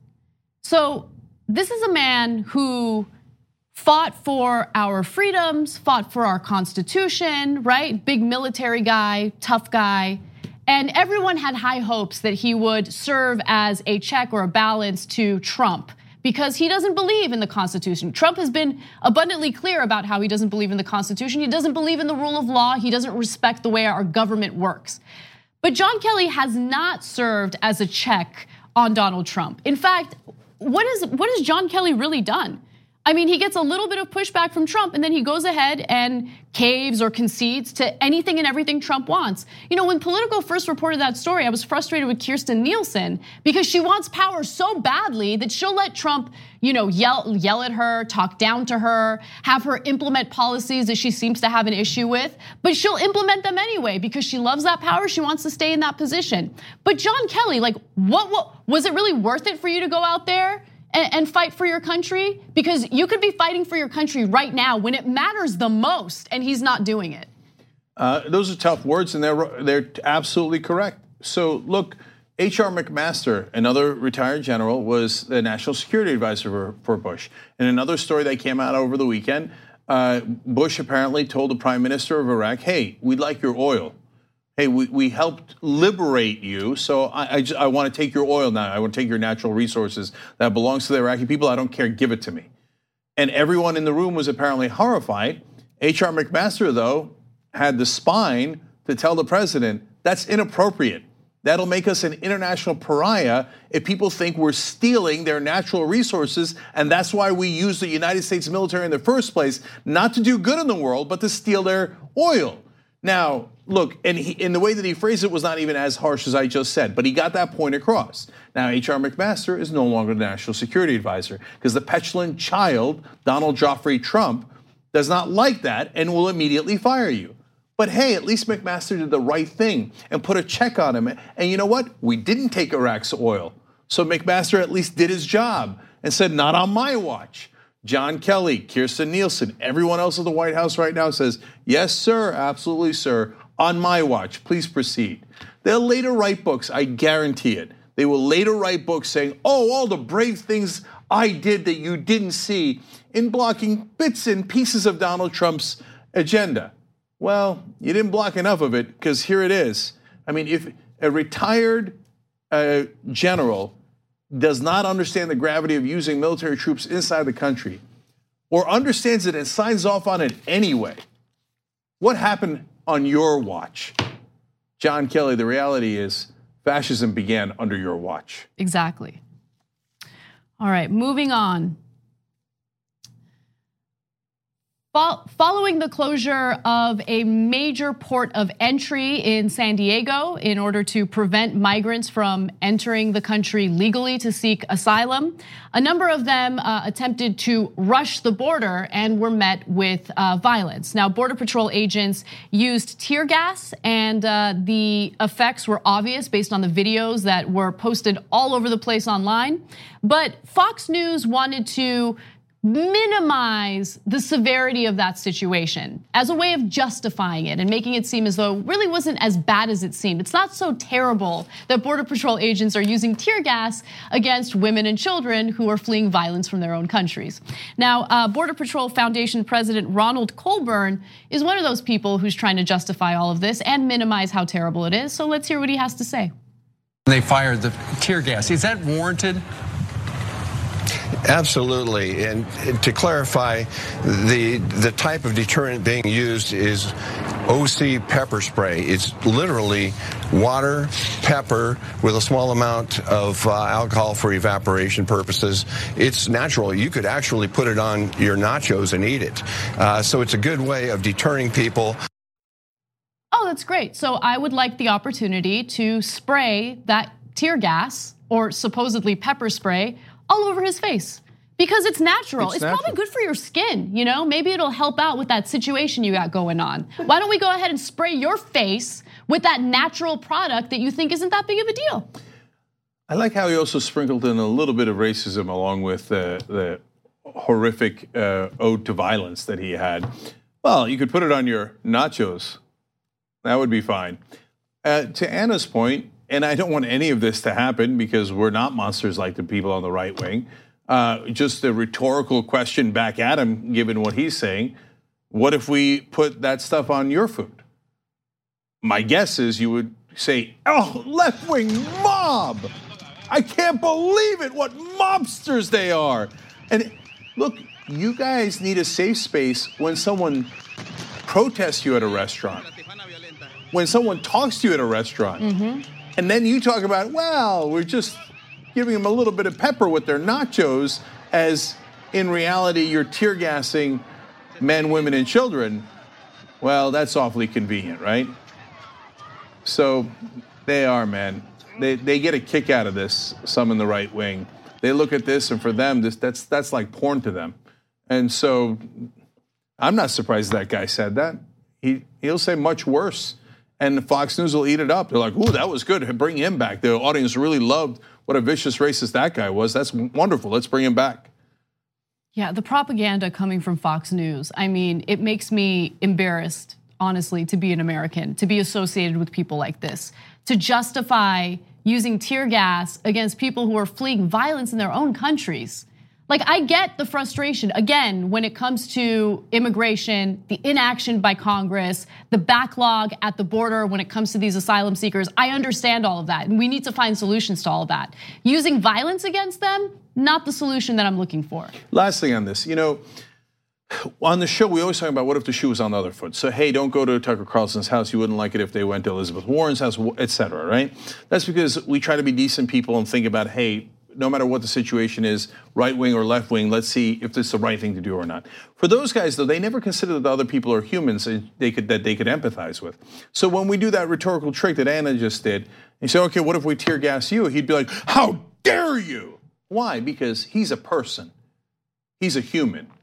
So this is a man who fought for our freedoms, fought for our Constitution, right? Big military guy, tough guy. And everyone had high hopes that he would serve as a check or a balance to Trump, because he doesn't believe in the Constitution. Trump has been abundantly clear about how he doesn't believe in the Constitution. He doesn't believe in the rule of law. He doesn't respect the way our government works. But John Kelly has not served as a check on Donald Trump. In fact, what has John Kelly really done? I mean, he gets a little bit of pushback from Trump and then he goes ahead and caves or concedes to anything and everything Trump wants. When Politico first reported that story, I was frustrated with Kirstjen Nielsen because she wants power so badly that she'll let Trump, yell at her, talk down to her, have her implement policies that she seems to have an issue with, but she'll implement them anyway because she loves that power, she wants to stay in that position. But John Kelly, what was it really worth it for you to go out there and fight for your country? Because you could be fighting for your country right now when it matters the most, and he's not doing it. Those are tough words, and they're absolutely correct. So look, H.R. McMaster, another retired general, was the national security advisor for Bush. In another story that came out over the weekend, Bush apparently told the prime minister of Iraq, hey, we'd like your oil. Hey, we helped liberate you, so I want to take your oil now. I want to take your natural resources that belongs to the Iraqi people. I don't care, give it to me. And everyone in the room was apparently horrified. H.R. McMaster, though, had the spine to tell the president, that's inappropriate. That'll make us an international pariah if people think we're stealing their natural resources, and that's why we use the United States military in the first place, not to do good in the world, but to steal their oil. Now, look, and in the way that he phrased it was not even as harsh as I just said, but he got that point across. Now, H.R. McMaster is no longer the national security advisor because the petulant child, Donald Joffrey Trump, does not like that and will immediately fire you. But hey, at least McMaster did the right thing and put a check on him. And you know what? We didn't take Iraq's oil. So McMaster at least did his job and said, not on my watch. John Kelly, Kirstjen Nielsen, everyone else at the White House right now says, yes, sir, absolutely, sir, on my watch, please proceed. They'll later write books, I guarantee it. They will later write books saying, oh, all the brave things I did that you didn't see in blocking bits and pieces of Donald Trump's agenda. Well, you didn't block enough of it, because here it is. I mean, if a retired general does not understand the gravity of using military troops inside the country, or understands it and signs off on it anyway, what happened on your watch? John Kelly, the reality is fascism began under your watch. Exactly. All right, moving on. Following the closure of a major port of entry in San Diego in order to prevent migrants from entering the country legally to seek asylum, a number of them attempted to rush the border and were met with violence. Now, Border Patrol agents used tear gas, and the effects were obvious based on the videos that were posted all over the place online. But Fox News wanted to minimize the severity of that situation as a way of justifying it and making it seem as though it really wasn't as bad as it seemed. It's not so terrible that Border Patrol agents are using tear gas against women and children who are fleeing violence from their own countries. Now, Border Patrol Foundation President Ronald Colburn is one of those people who's trying to justify all of this and minimize how terrible it is. So let's hear what he has to say. They fired the tear gas. Is that warranted? Absolutely, and to clarify, the type of deterrent being used is OC pepper spray. It's literally water, pepper, with a small amount of alcohol for evaporation purposes. It's natural. You could actually put it on your nachos and eat it. So it's a good way of deterring people. Oh, that's great. So I would like the opportunity to spray that tear gas or supposedly pepper spray all over his face, because it's natural. It's probably good for your skin, you know? Maybe it'll help out with that situation you got going on. Why don't we go ahead and spray your face with that natural product that you think isn't that big of a deal? I like how he also sprinkled in a little bit of racism along with the horrific ode to violence that he had. Well, you could put it on your nachos. That would be fine. To Anna's point, and I don't want any of this to happen because we're not monsters like the people on the right wing. Just a rhetorical question back at him, given what he's saying. What if we put that stuff on your food? My guess is you would say, oh, left-wing mob. I can't believe it, what mobsters they are. And look, you guys need a safe space when someone protests you at a restaurant, when someone talks to you at a restaurant. And then you talk about, well, we're just giving them a little bit of pepper with their nachos, as in reality, you're tear gassing men, women, and children. Well, that's awfully convenient, right? So they are, man. They get a kick out of this, some in the right wing. They look at this, and for them, that's like porn to them. And so I'm not surprised that guy said that. He'll say much worse. And Fox News will eat it up. They're like, ooh, that was good. Bring him back. The audience really loved what a vicious racist that guy was. That's wonderful. Let's bring him back. Yeah, the propaganda coming from Fox News, I mean, it makes me embarrassed, honestly, to be an American, to be associated with people like this, to justify using tear gas against people who are fleeing violence in their own countries. Like, I get the frustration, again, when it comes to immigration, the inaction by Congress, the backlog at the border when it comes to these asylum seekers. I understand all of that, and we need to find solutions to all of that. Using violence against them, not the solution that I'm looking for. Last thing on this, you know, on the show, we always talk about what if the shoe was on the other foot. So, hey, don't go to Tucker Carlson's house. You wouldn't like it if they went to Elizabeth Warren's house, et cetera, right? That's because we try to be decent people and think about, hey, no matter what the situation is, right wing or left wing, let's see if this is the right thing to do or not. For those guys, though, they never consider that other people are humans and that they could empathize with. So when we do that rhetorical trick that Anna just did, and say, okay, what if we tear gas you? He'd be like, how dare you? Why? Because he's a person. He's a human.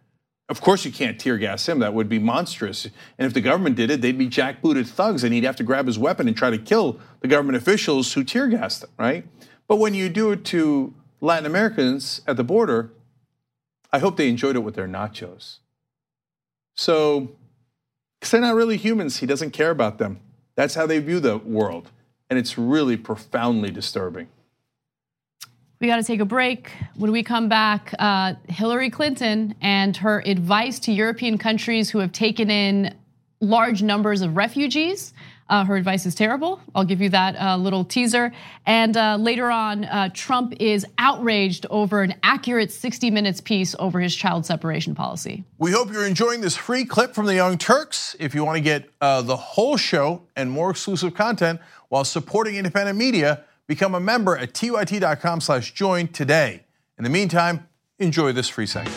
Of course you can't tear gas him. That would be monstrous. And if the government did it, they'd be jackbooted thugs and he'd have to grab his weapon and try to kill the government officials who tear gassed him, right? But when you do it to Latin Americans at the border, I hope they enjoyed it with their nachos. So, because they're not really humans, he doesn't care about them. That's how they view the world. And it's really profoundly disturbing. We got to take a break. When we come back, Hillary Clinton and her advice to European countries who have taken in large numbers of refugees. Her advice is terrible. I'll give you that little teaser. And later on, Trump is outraged over an accurate 60 Minutes piece over his child separation policy. We hope you're enjoying this free clip from the Young Turks. If you want to get the whole show and more exclusive content while supporting independent media, become a member at tyt.com/join today. In the meantime, enjoy this free segment.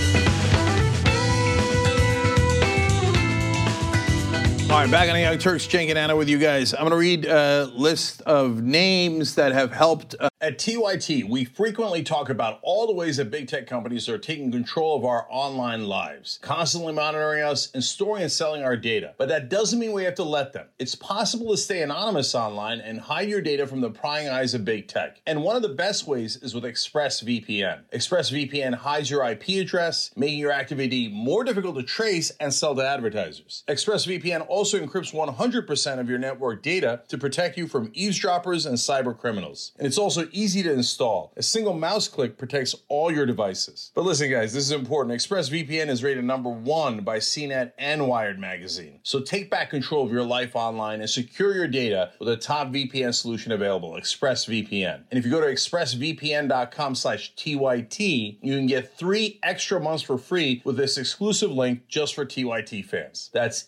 All right, back on the Young Turks, Cenk and Anna with you guys. I'm going to read a list of names that have helped. At TYT, we frequently talk about all the ways that big tech companies are taking control of our online lives, constantly monitoring us and storing and selling our data. But that doesn't mean we have to let them. It's possible to stay anonymous online and hide your data from the prying eyes of big tech. And one of the best ways is with ExpressVPN. ExpressVPN hides your IP address, making your activity more difficult to trace and sell to advertisers. ExpressVPN also encrypts 100% of your network data to protect you from eavesdroppers and cyber criminals. And it's also easy to install. A single mouse click protects all your devices. But listen, guys, this is important. ExpressVPN is rated #1 by CNET and Wired magazine. So take back control of your life online and secure your data with a top VPN solution available, ExpressVPN. And if you go to expressvpn.com/TYT, you can get 3 extra months for free with this exclusive link just for TYT fans. That's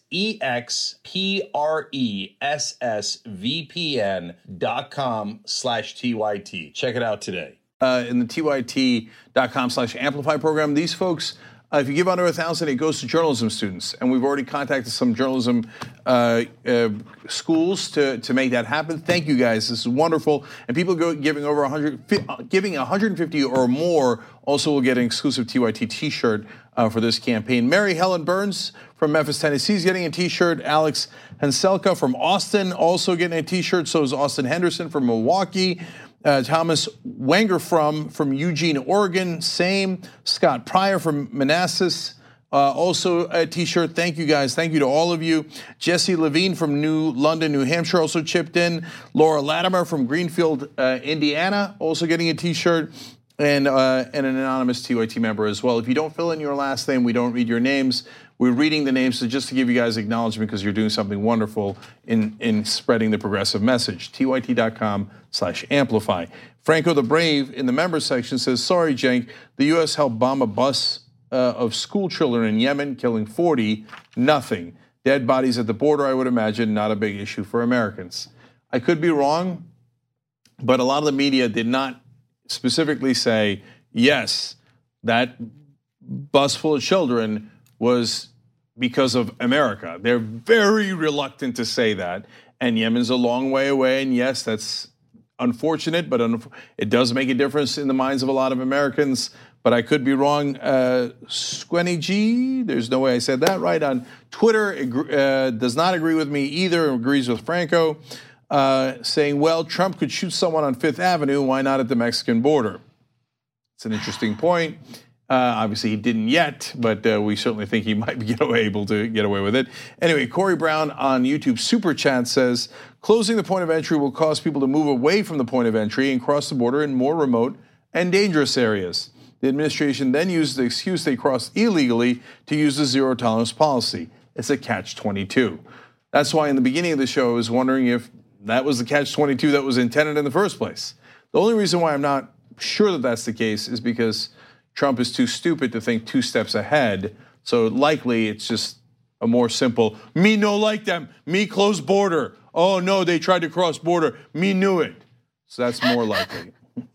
expressvpn.com/TYT. Check it out today. In the tyt.com/amplify program, these folks, if you give under 1,000, it goes to journalism students. And we've already contacted some journalism schools to make that happen. Thank you guys. This is wonderful. And people giving over 150 or more also will get an exclusive TYT t-shirt for this campaign. Mary Helen Burns from Memphis, Tennessee is getting a t-shirt. Alex Henselka from Austin also getting a t-shirt. So is Austin Henderson from Milwaukee. Thomas Wenger from Eugene, Oregon, same. Scott Pryor from Manassas, also a t-shirt. Thank you guys. Thank you to all of you. Jesse Levine from New London, New Hampshire also chipped in. Laura Latimer from Greenfield, Indiana, also getting a t-shirt. And an anonymous TYT member as well. If you don't fill in your last name, we don't read your names. We're reading the names just to give you guys acknowledgement because you're doing something wonderful in spreading the progressive message. tyt.com/amplify. Franco the Brave in the members section says, sorry, Cenk, the U.S. helped bomb a bus of school children in Yemen, killing 40, nothing. Dead bodies at the border, I would imagine, not a big issue for Americans. I could be wrong, but a lot of the media did not specifically say, yes, that bus full of children was because of America. They're very reluctant to say that. And Yemen's a long way away. And yes, that's unfortunate, but it does make a difference in the minds of a lot of Americans. But I could be wrong. Squenny G, there's no way I said that right, on Twitter, does not agree with me either, agrees with Franco. Saying, well, Trump could shoot someone on Fifth Avenue, why not at the Mexican border? It's an interesting point. Obviously, he didn't yet, but we certainly think he might be able to get away with it. Anyway, Corey Brown on YouTube Super Chat says, closing the point of entry will cause people to move away from the point of entry and cross the border in more remote and dangerous areas. The administration then used the excuse they crossed illegally to use the zero tolerance policy. It's a catch-22. That's why in the beginning of the show, I was wondering if that was the catch-22 that was intended in the first place. The only reason why I'm not sure that that's the case is because Trump is too stupid to think 2 steps ahead. So likely it's just a more simple, me no like them, me close border. Oh no, they tried to cross border, me knew it. So that's more likely.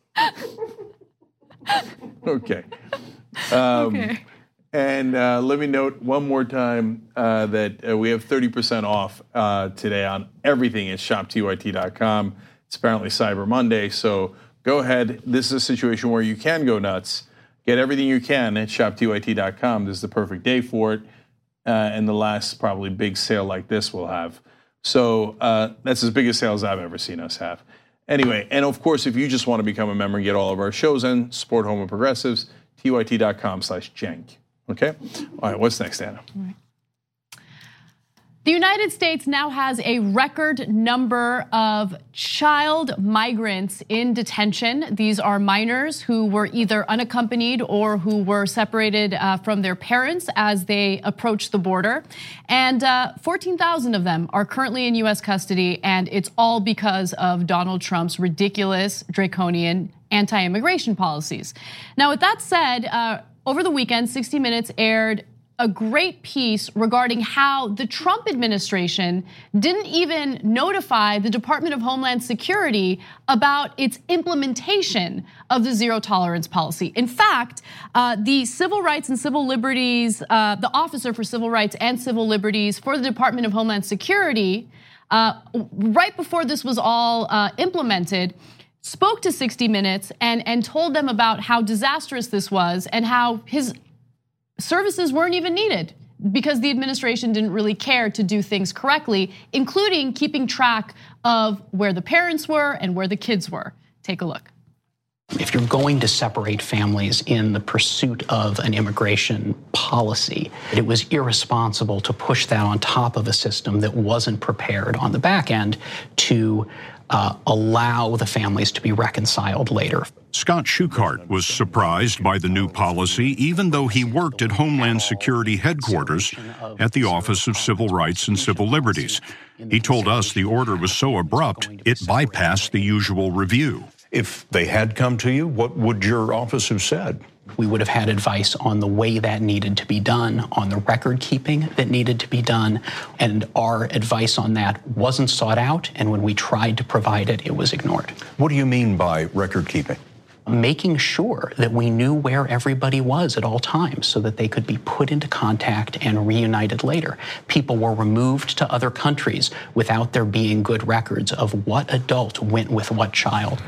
Okay. Okay. And let me note one more time that we have 30% off today on everything at shoptyt.com. It's apparently Cyber Monday, so go ahead. This is a situation where you can go nuts. get everything you can at shoptyt.com. This is the perfect day for it, and the last probably big sale like this we'll have. So that's as big a sale as I've ever seen us have. Anyway, and of course, if you just want to become a member and get all of our shows and support Home of Progressives, tyt.com/Cenk. Okay? All right, what's next, Anna? All right. The United States now has a record number of child migrants in detention. These are minors who were either unaccompanied or who were separated from their parents as they approached the border. And 14,000 of them are currently in US custody, and it's all because of Donald Trump's ridiculous, draconian anti-immigration policies. Now, with that said, over the weekend, 60 Minutes aired a great piece regarding how the Trump administration didn't even notify the Department of Homeland Security about its implementation of the zero tolerance policy. In fact, the Civil Rights and Civil Liberties, the Officer for Civil Rights and Civil Liberties for the Department of Homeland Security, right before this was all implemented, spoke to 60 Minutes and told them about how disastrous this was and how his services weren't even needed because the administration didn't really care to do things correctly, including keeping track of where the parents were and where the kids were. Take a look. If you're going to separate families in the pursuit of an immigration policy, it was irresponsible to push that on top of a system that wasn't prepared on the back end to allow the families to be reconciled later. Scott Shukart was surprised by the new policy, even though he worked at Homeland Security headquarters at the Office of Civil Rights and Civil Liberties. He told us the order was so abrupt, it bypassed the usual review. If they had come to you, what would your office have said? We would have had advice on the way that needed to be done, on the record keeping that needed to be done, and our advice on that wasn't sought out, and when we tried to provide it, it was ignored. What do you mean by record keeping? Making sure that we knew where everybody was at all times so that they could be put into contact and reunited later. People were removed to other countries without there being good records of what adult went with what child.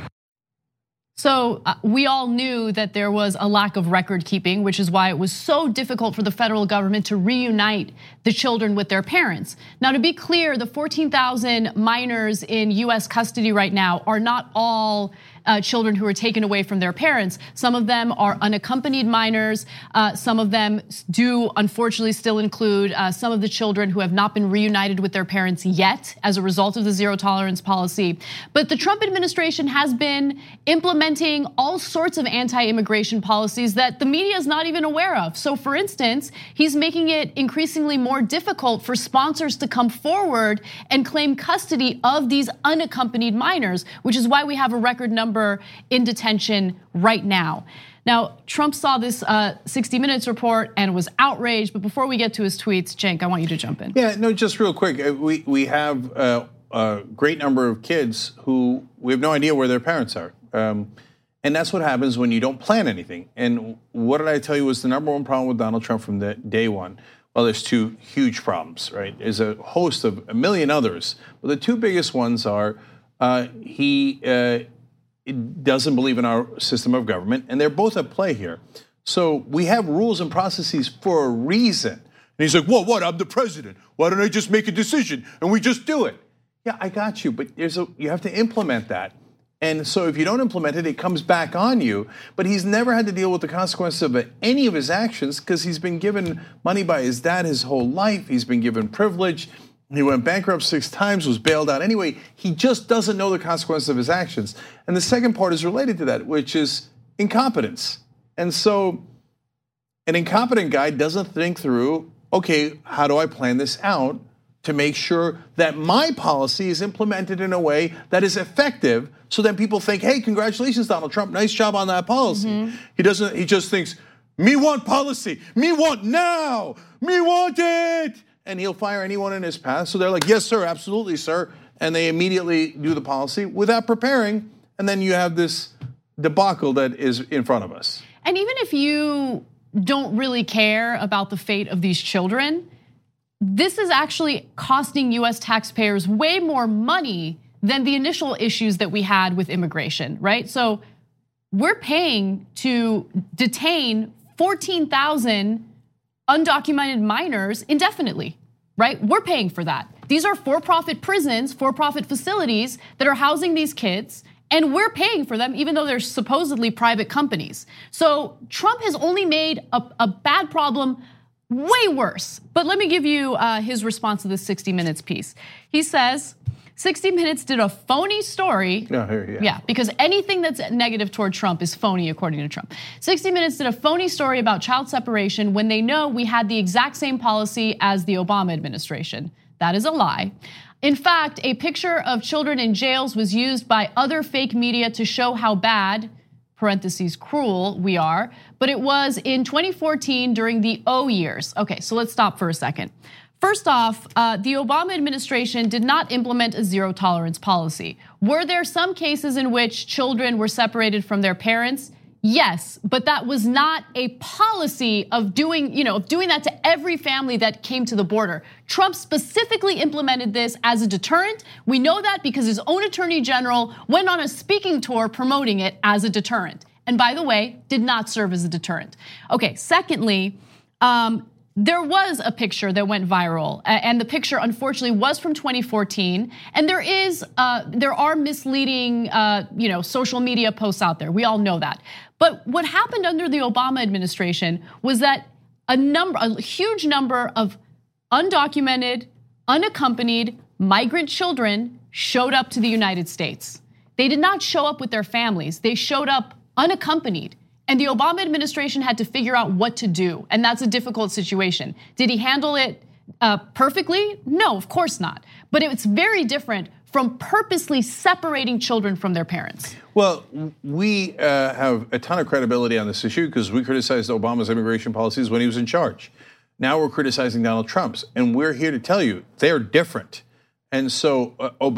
So we all knew that there was a lack of record keeping, which is why it was so difficult for the federal government to reunite the children with their parents. Now, to be clear, the 14,000 minors in US custody right now are not all children who are taken away from their parents. Some of them are unaccompanied minors. Some of them do unfortunately still include some of the children who have not been reunited with their parents yet as a result of the zero tolerance policy. But the Trump administration has been implementing all sorts of anti-immigration policies that the media is not even aware of. So for instance, he's making it increasingly more difficult for sponsors to come forward and claim custody of these unaccompanied minors, which is why we have a record number in detention right now. Now, Trump saw this 60 Minutes report and was outraged, but before we get to his tweets, Cenk, I want you to jump in. Yeah, no, just real quick. We have a great number of kids who we have no idea where their parents are. And that's what happens when you don't plan anything. And what did I tell you was the number one problem with Donald Trump from the day one? Well, there's two huge problems, right? There's a host of a million others. But the two biggest ones are he doesn't believe in our system of government, and they're both at play here. So we have rules and processes for a reason. And he's like, well, what? I'm the president. Why don't I just make a decision and we just do it? Yeah, I got you, but you have to implement that. And so if you don't implement it, it comes back on you. But he's never had to deal with the consequences of any of his actions because he's been given money by his dad his whole life. He's been given privilege. He went bankrupt 6 times, was bailed out anyway. He just doesn't know the consequences of his actions. And the second part is related to that, which is incompetence. And so an incompetent guy doesn't think through, okay, how do I plan this out to make sure that my policy is implemented in a way that is effective so that people think, hey, congratulations, Donald Trump, nice job on that policy. Mm-hmm. He just thinks, me want policy, me want now, me want it. And he'll fire anyone in his path. So they're like, yes, sir, absolutely, sir. And they immediately do the policy without preparing. And then you have this debacle that is in front of us. And even if you don't really care about the fate of these children, this is actually costing US taxpayers way more money than the initial issues that we had with immigration, right? So we're paying to detain 14,000 undocumented minors indefinitely, right? We're paying for that. These are for-profit prisons, for-profit facilities that are housing these kids, and we're paying for them even though they're supposedly private companies. So Trump has only made a bad problem way worse. But let me give you his response to the 60 Minutes piece. He says, 60 Minutes did a phony story. Yeah, because anything that's negative toward Trump is phony, according to Trump. 60 Minutes did a phony story about child separation when they know we had the exact same policy as the Obama administration. That is a lie. In fact, a picture of children in jails was used by other fake media to show how bad, parentheses, cruel we are, but it was in 2014 during the O years. Okay, so let's stop for a second. First off, the Obama administration did not implement a zero tolerance policy. Were there some cases in which children were separated from their parents? Yes, but that was not a policy of doing that to every family that came to the border. Trump specifically implemented this as a deterrent. We know that because his own attorney general went on a speaking tour promoting it as a deterrent. And by the way, did not serve as a deterrent. Okay, secondly, there was a picture that went viral, and the picture, unfortunately, was from 2014. And there are misleading, social media posts out there. We all know that. But what happened under the Obama administration was that a huge number of undocumented, unaccompanied migrant children showed up to the United States. They did not show up with their families. They showed up unaccompanied. And the Obama administration had to figure out what to do. And that's a difficult situation. Did he handle it perfectly? No, of course not. But it's very different from purposely separating children from their parents. Well, we have a ton of credibility on this issue because we criticized Obama's immigration policies when he was in charge. Now we're criticizing Donald Trump's. And we're here to tell you they're different. And so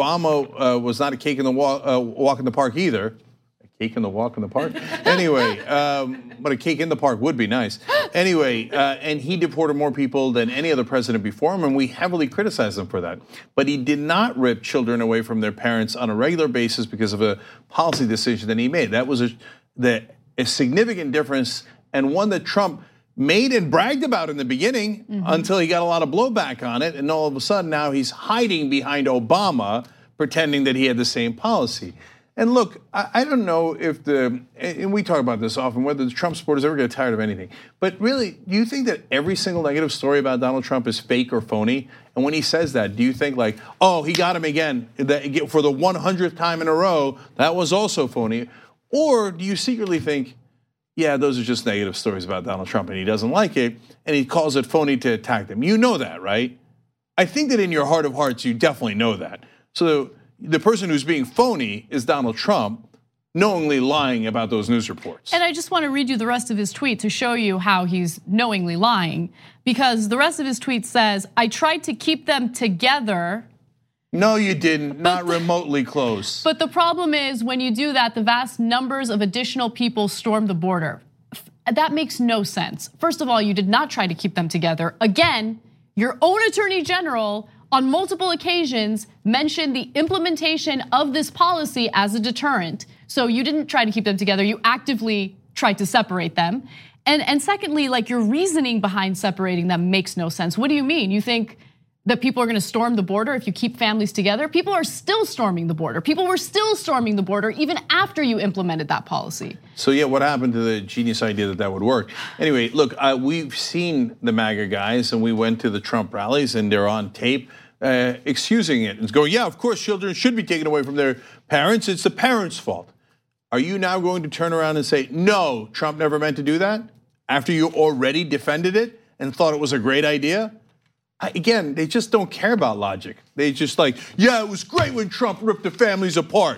Obama was not a cake in the walk in the park either. Cake in the walk in the park? Anyway, but a cake in the park would be nice. Anyway, and he deported more people than any other president before him, and we heavily criticized him for that. But he did not rip children away from their parents on a regular basis because of a policy decision that he made. That was a significant difference, and one that Trump made and bragged about in the beginning until he got a lot of blowback on it, and all of a sudden now he's hiding behind Obama, pretending that he had the same policy. And look, I don't know if and we talk about this often, whether the Trump supporters ever get tired of anything. But really, do you think that every single negative story about Donald Trump is fake or phony? And when he says that, do you think like, oh, he got him again for the 100th time in a row, that was also phony? Or do you secretly think, yeah, those are just negative stories about Donald Trump and he doesn't like it, and he calls it phony to attack them? You know that, right? I think that in your heart of hearts, you definitely know that. So the person who's being phony is Donald Trump, knowingly lying about those news reports. And I just want to read you the rest of his tweet to show you how he's knowingly lying, because the rest of his tweet says, I tried to keep them together. No, you didn't, not remotely close. But the problem is when you do that, the vast numbers of additional people storm the border. That makes no sense. First of all, you did not try to keep them together. Again, your own attorney general on multiple occasions mentioned the implementation of this policy as a deterrent. So you didn't try to keep them together, you actively tried to separate them. And secondly, like your reasoning behind separating them makes no sense. What do you mean? You think that people are gonna storm the border if you keep families together? People are still storming the border. People were still storming the border even after you implemented that policy. So yeah, what happened to the genius idea that would work? Anyway, look, we've seen the MAGA guys and we went to the Trump rallies and they're on tape excusing it and going, yeah, of course children should be taken away from their parents. It's the parents' fault. Are you now going to turn around and say, no, Trump never meant to do that? After you already defended it and thought it was a great idea? Again, they just don't care about logic. They just like, yeah, it was great when Trump ripped the families apart.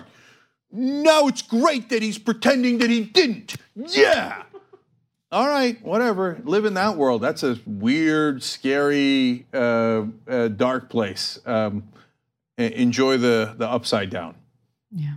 Now it's great that he's pretending that he didn't. Yeah. All right, whatever. Live in that world. That's a weird, scary, dark place. Enjoy the upside down. Yeah.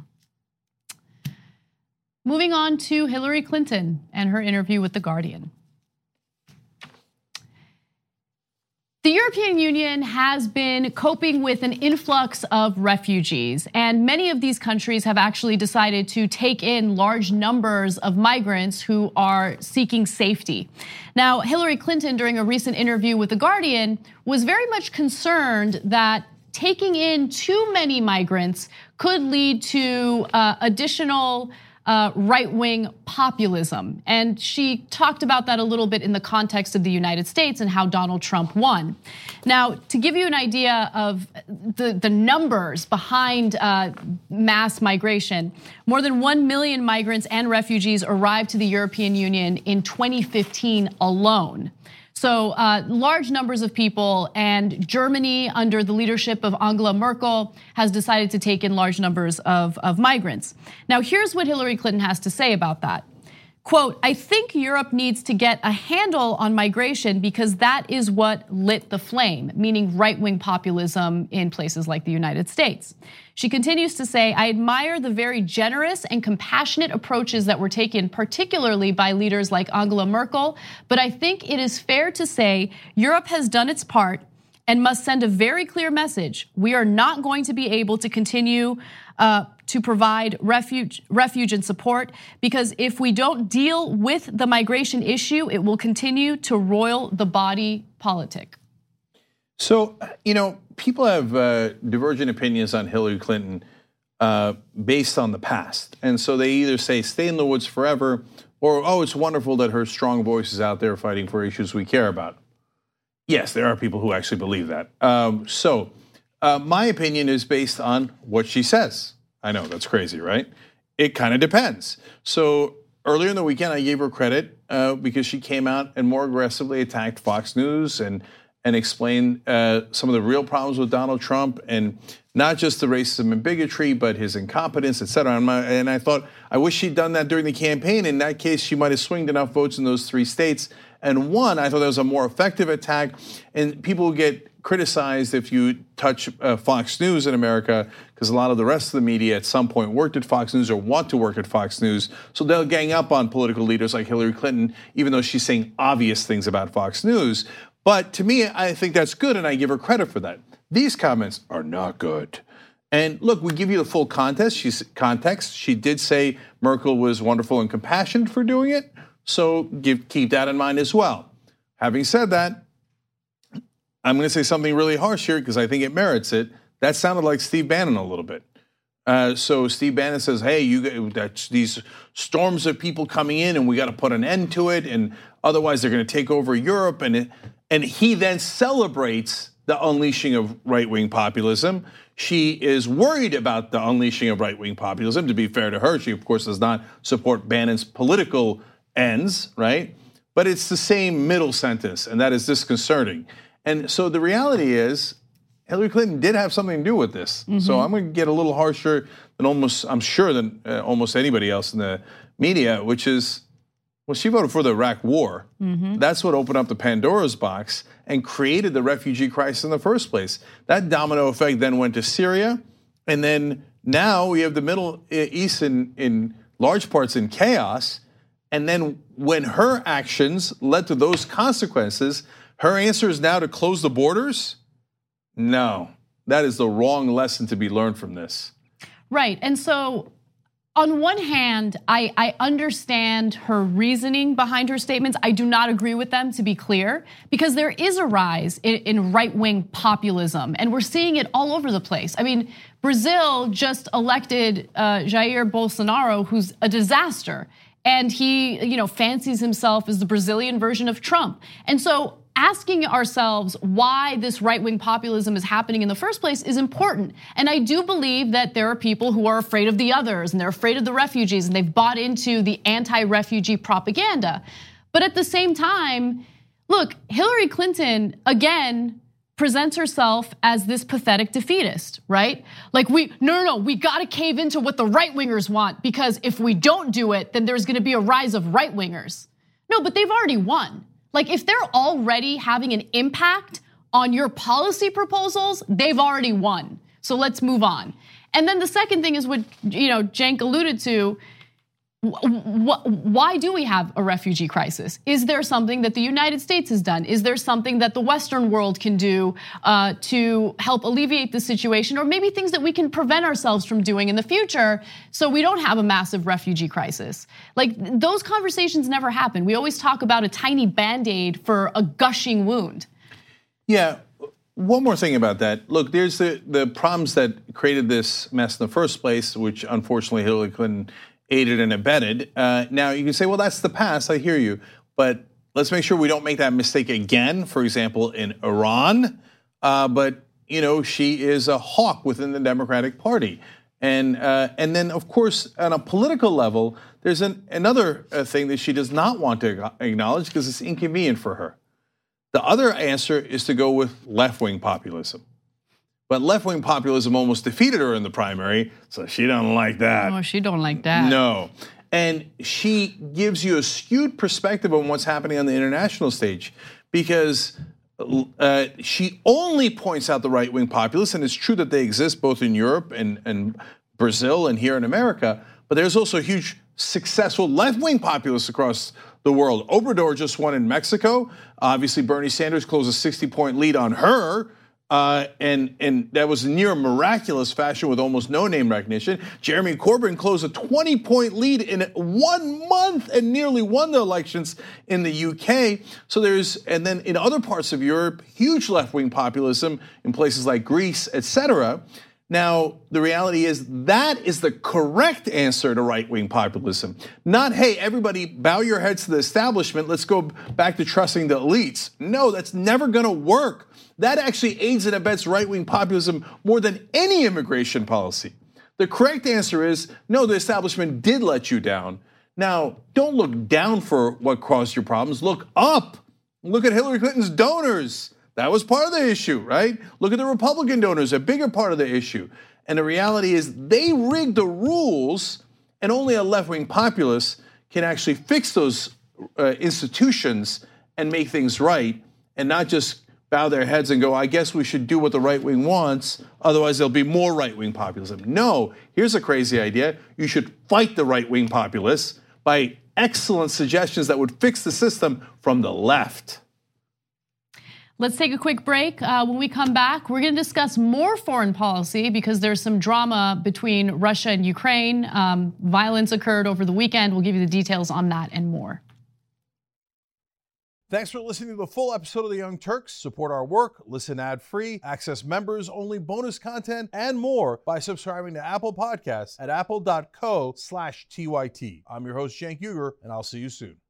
Moving on to Hillary Clinton and her interview with The Guardian. The European Union has been coping with an influx of refugees, and many of these countries have actually decided to take in large numbers of migrants who are seeking safety. Now, Hillary Clinton, during a recent interview with The Guardian, was very much concerned that taking in too many migrants could lead to additional right-wing populism. And she talked about that a little bit in the context of the United States and how Donald Trump won. Now, to give you an idea of the numbers behind mass migration, more than 1 million migrants and refugees arrived to the European Union in 2015 alone. So large numbers of people, and Germany, under the leadership of Angela Merkel, has decided to take in large numbers of migrants. Now, here's what Hillary Clinton has to say about that. Quote, I think Europe needs to get a handle on migration because that is what lit the flame, meaning right-wing populism in places like the United States. She continues to say, I admire the very generous and compassionate approaches that were taken, particularly by leaders like Angela Merkel, but I think it is fair to say Europe has done its part and must send a very clear message. We are not going to be able to continue to provide refuge and support, because if we don't deal with the migration issue, it will continue to roil the body politic. So, people have divergent opinions on Hillary Clinton based on the past. And so they either say stay in the woods forever, or, oh, it's wonderful that her strong voice is out there fighting for issues we care about. Yes, there are people who actually believe that. My opinion is based on what she says. I know, that's crazy, right? It kind of depends. So earlier in the weekend, I gave her credit because she came out and more aggressively attacked Fox News and explained some of the real problems with Donald Trump, and not just the racism and bigotry, but his incompetence, et cetera. And I thought, I wish she'd done that during the campaign. In that case, she might have swinged enough votes in those 3 states and won. I thought that was a more effective attack. And people get criticized if you touch Fox News in America, because a lot of the rest of the media at some point worked at Fox News or want to work at Fox News. So they'll gang up on political leaders like Hillary Clinton, even though she's saying obvious things about Fox News. But to me, I think that's good, and I give her credit for that. These comments are not good. And look, we give you the full context. She did say Merkel was wonderful and compassionate for doing it. So keep that in mind as well. Having said that, I'm going to say something really harsh here because I think it merits it. That sounded like Steve Bannon a little bit. So Steve Bannon says, hey, that's these storms of people coming in and we got to put an end to it, and otherwise they're going to take over Europe. And he then celebrates the unleashing of right-wing populism. She is worried about the unleashing of right-wing populism. To be fair to her, she of course does not support Bannon's political ends, right? But it's the same middle sentence, and that is disconcerting. And so the reality is, Hillary Clinton did have something to do with this. Mm-hmm. So I'm going to get a little harsher than almost anybody else in the media, which is, well, she voted for the Iraq War. Mm-hmm. That's what opened up the Pandora's box and created the refugee crisis in the first place. That domino effect then went to Syria, and then now we have the Middle East in large parts in chaos. And then when her actions led to those consequences, her answer is now to close the borders? No, that is the wrong lesson to be learned from this. Right, and so on one hand, I understand her reasoning behind her statements. I do not agree with them, to be clear, because there is a rise in right-wing populism, and we're seeing it all over the place. I mean, Brazil just elected Jair Bolsonaro, who's a disaster, and he, fancies himself as the Brazilian version of Trump. And so asking ourselves why this right-wing populism is happening in the first place is important. And I do believe that there are people who are afraid of the others, and they're afraid of the refugees, and they've bought into the anti-refugee propaganda. But at the same time, look, Hillary Clinton, again, presents herself as this pathetic defeatist, right? Like we gotta cave into what the right-wingers want, because if we don't do it, then there's gonna be a rise of right-wingers. No, but they've already won. Like if they're already having an impact on your policy proposals, they've already won. So let's move on. And then the second thing is what Cenk alluded to. Why do we have a refugee crisis? Is there something that the United States has done? Is there something that the Western world can do to help alleviate the situation? Or maybe things that we can prevent ourselves from doing in the future so we don't have a massive refugee crisis? Like, those conversations never happen. We always talk about a tiny Band-Aid for a gushing wound. Yeah. One more thing about that. Look, there's the problems that created this mess in the first place, which unfortunately Hillary Clinton aided and abetted. Now you can say, well, that's the past. I hear you, but let's make sure we don't make that mistake again. For example, in Iran, but she is a hawk within the Democratic Party, and then of course on a political level, there's another thing that she does not want to acknowledge because it's inconvenient for her. The other answer is to go with left-wing populism. But left-wing populism almost defeated her in the primary, so she don't like that. Oh, she don't like that. No. And she gives you a skewed perspective on what's happening on the international stage because she only points out the right-wing populists, and it's true that they exist both in Europe and Brazil and here in America, but there's also huge successful left-wing populists across the world. Obrador just won in Mexico. Obviously, Bernie Sanders closed a 60-point lead on her. And that was near miraculous fashion with almost no name recognition. Jeremy Corbyn closed a 20-point lead in 1 month and nearly won the elections in the UK. So and then in other parts of Europe, huge left-wing populism in places like Greece, etc. Now, the reality is that is the correct answer to right-wing populism. Not, hey, everybody bow your heads to the establishment, let's go back to trusting the elites. No, that's never gonna work. That actually aids and abets right-wing populism more than any immigration policy. The correct answer is, no, the establishment did let you down. Now, don't look down for what caused your problems, look up. Look at Hillary Clinton's donors. That was part of the issue, right? Look at the Republican donors, a bigger part of the issue. And the reality is they rigged the rules, and only a left-wing populist can actually fix those institutions and make things right, and not just bow their heads and go, I guess we should do what the right wing wants, otherwise there'll be more right-wing populism. No, here's a crazy idea. You should fight the right-wing populists by excellent suggestions that would fix the system from the left. Let's take a quick break. When we come back, we're going to discuss more foreign policy because there's some drama between Russia and Ukraine. Violence occurred over the weekend. We'll give you the details on that and more. Thanks for listening to the full episode of The Young Turks. Support our work, listen ad-free, access members-only bonus content, and more by subscribing to Apple Podcasts at apple.co/TYT. I'm your host, Cenk Uygur, and I'll see you soon.